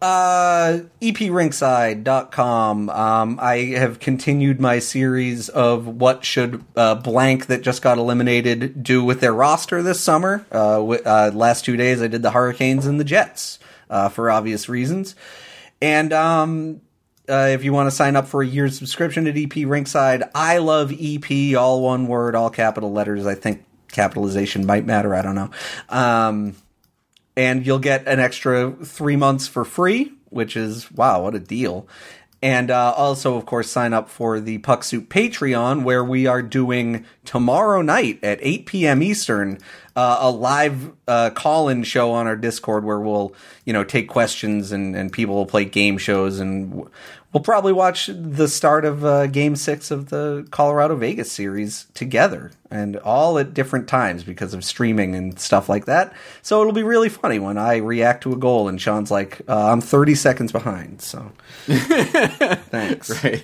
EPRinkside.com. I have continued my series of what should blank that just got eliminated do with their roster this summer. Last 2 days I did the Hurricanes and the Jets for obvious reasons. And if you want to sign up for a year's subscription at EP Rinkside, I love EP, all one word, all capital letters. I think capitalization might matter. I don't know. And you'll get an extra 3 months for free, which is, wow, what a deal. And also, of course, sign up for the Puck Soup Patreon, where we are doing tomorrow night at 8 p.m. Eastern, a live call-in show on our Discord where we'll, take questions and people will play game shows, and we'll probably watch the start of Game 6 of the Colorado-Vegas series together, and all at different times because of streaming and stuff like that. So it'll be really funny when I react to a goal and Sean's like, I'm 30 seconds behind, so thanks. Right.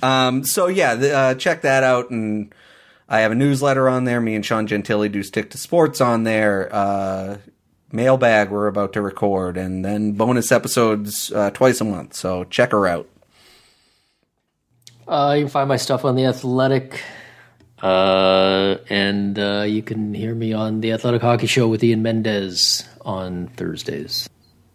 Check that out, and I have a newsletter on there. Me and Sean Gentili do Stick to Sports on there. mailbag we're about to record, and then bonus episodes twice a month. So check her out. You can find my stuff on The Athletic. And you can hear me on The Athletic Hockey Show with Ian Mendez on Thursdays.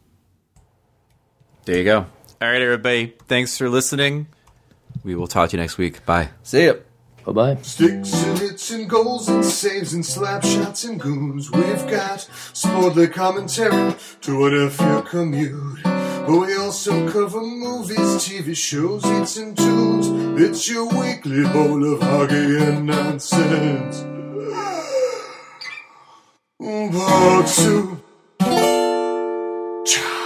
There you go. All right, everybody. Thanks for listening. We will talk to you next week. Bye. See ya. Bye-bye. Sticks and hits and goals and saves and slap shots and goons. We've got sportly commentary to whatever your commute. But we also cover movies, TV shows, hits and tunes. It's your weekly bowl of hockey and nonsense. Part 2.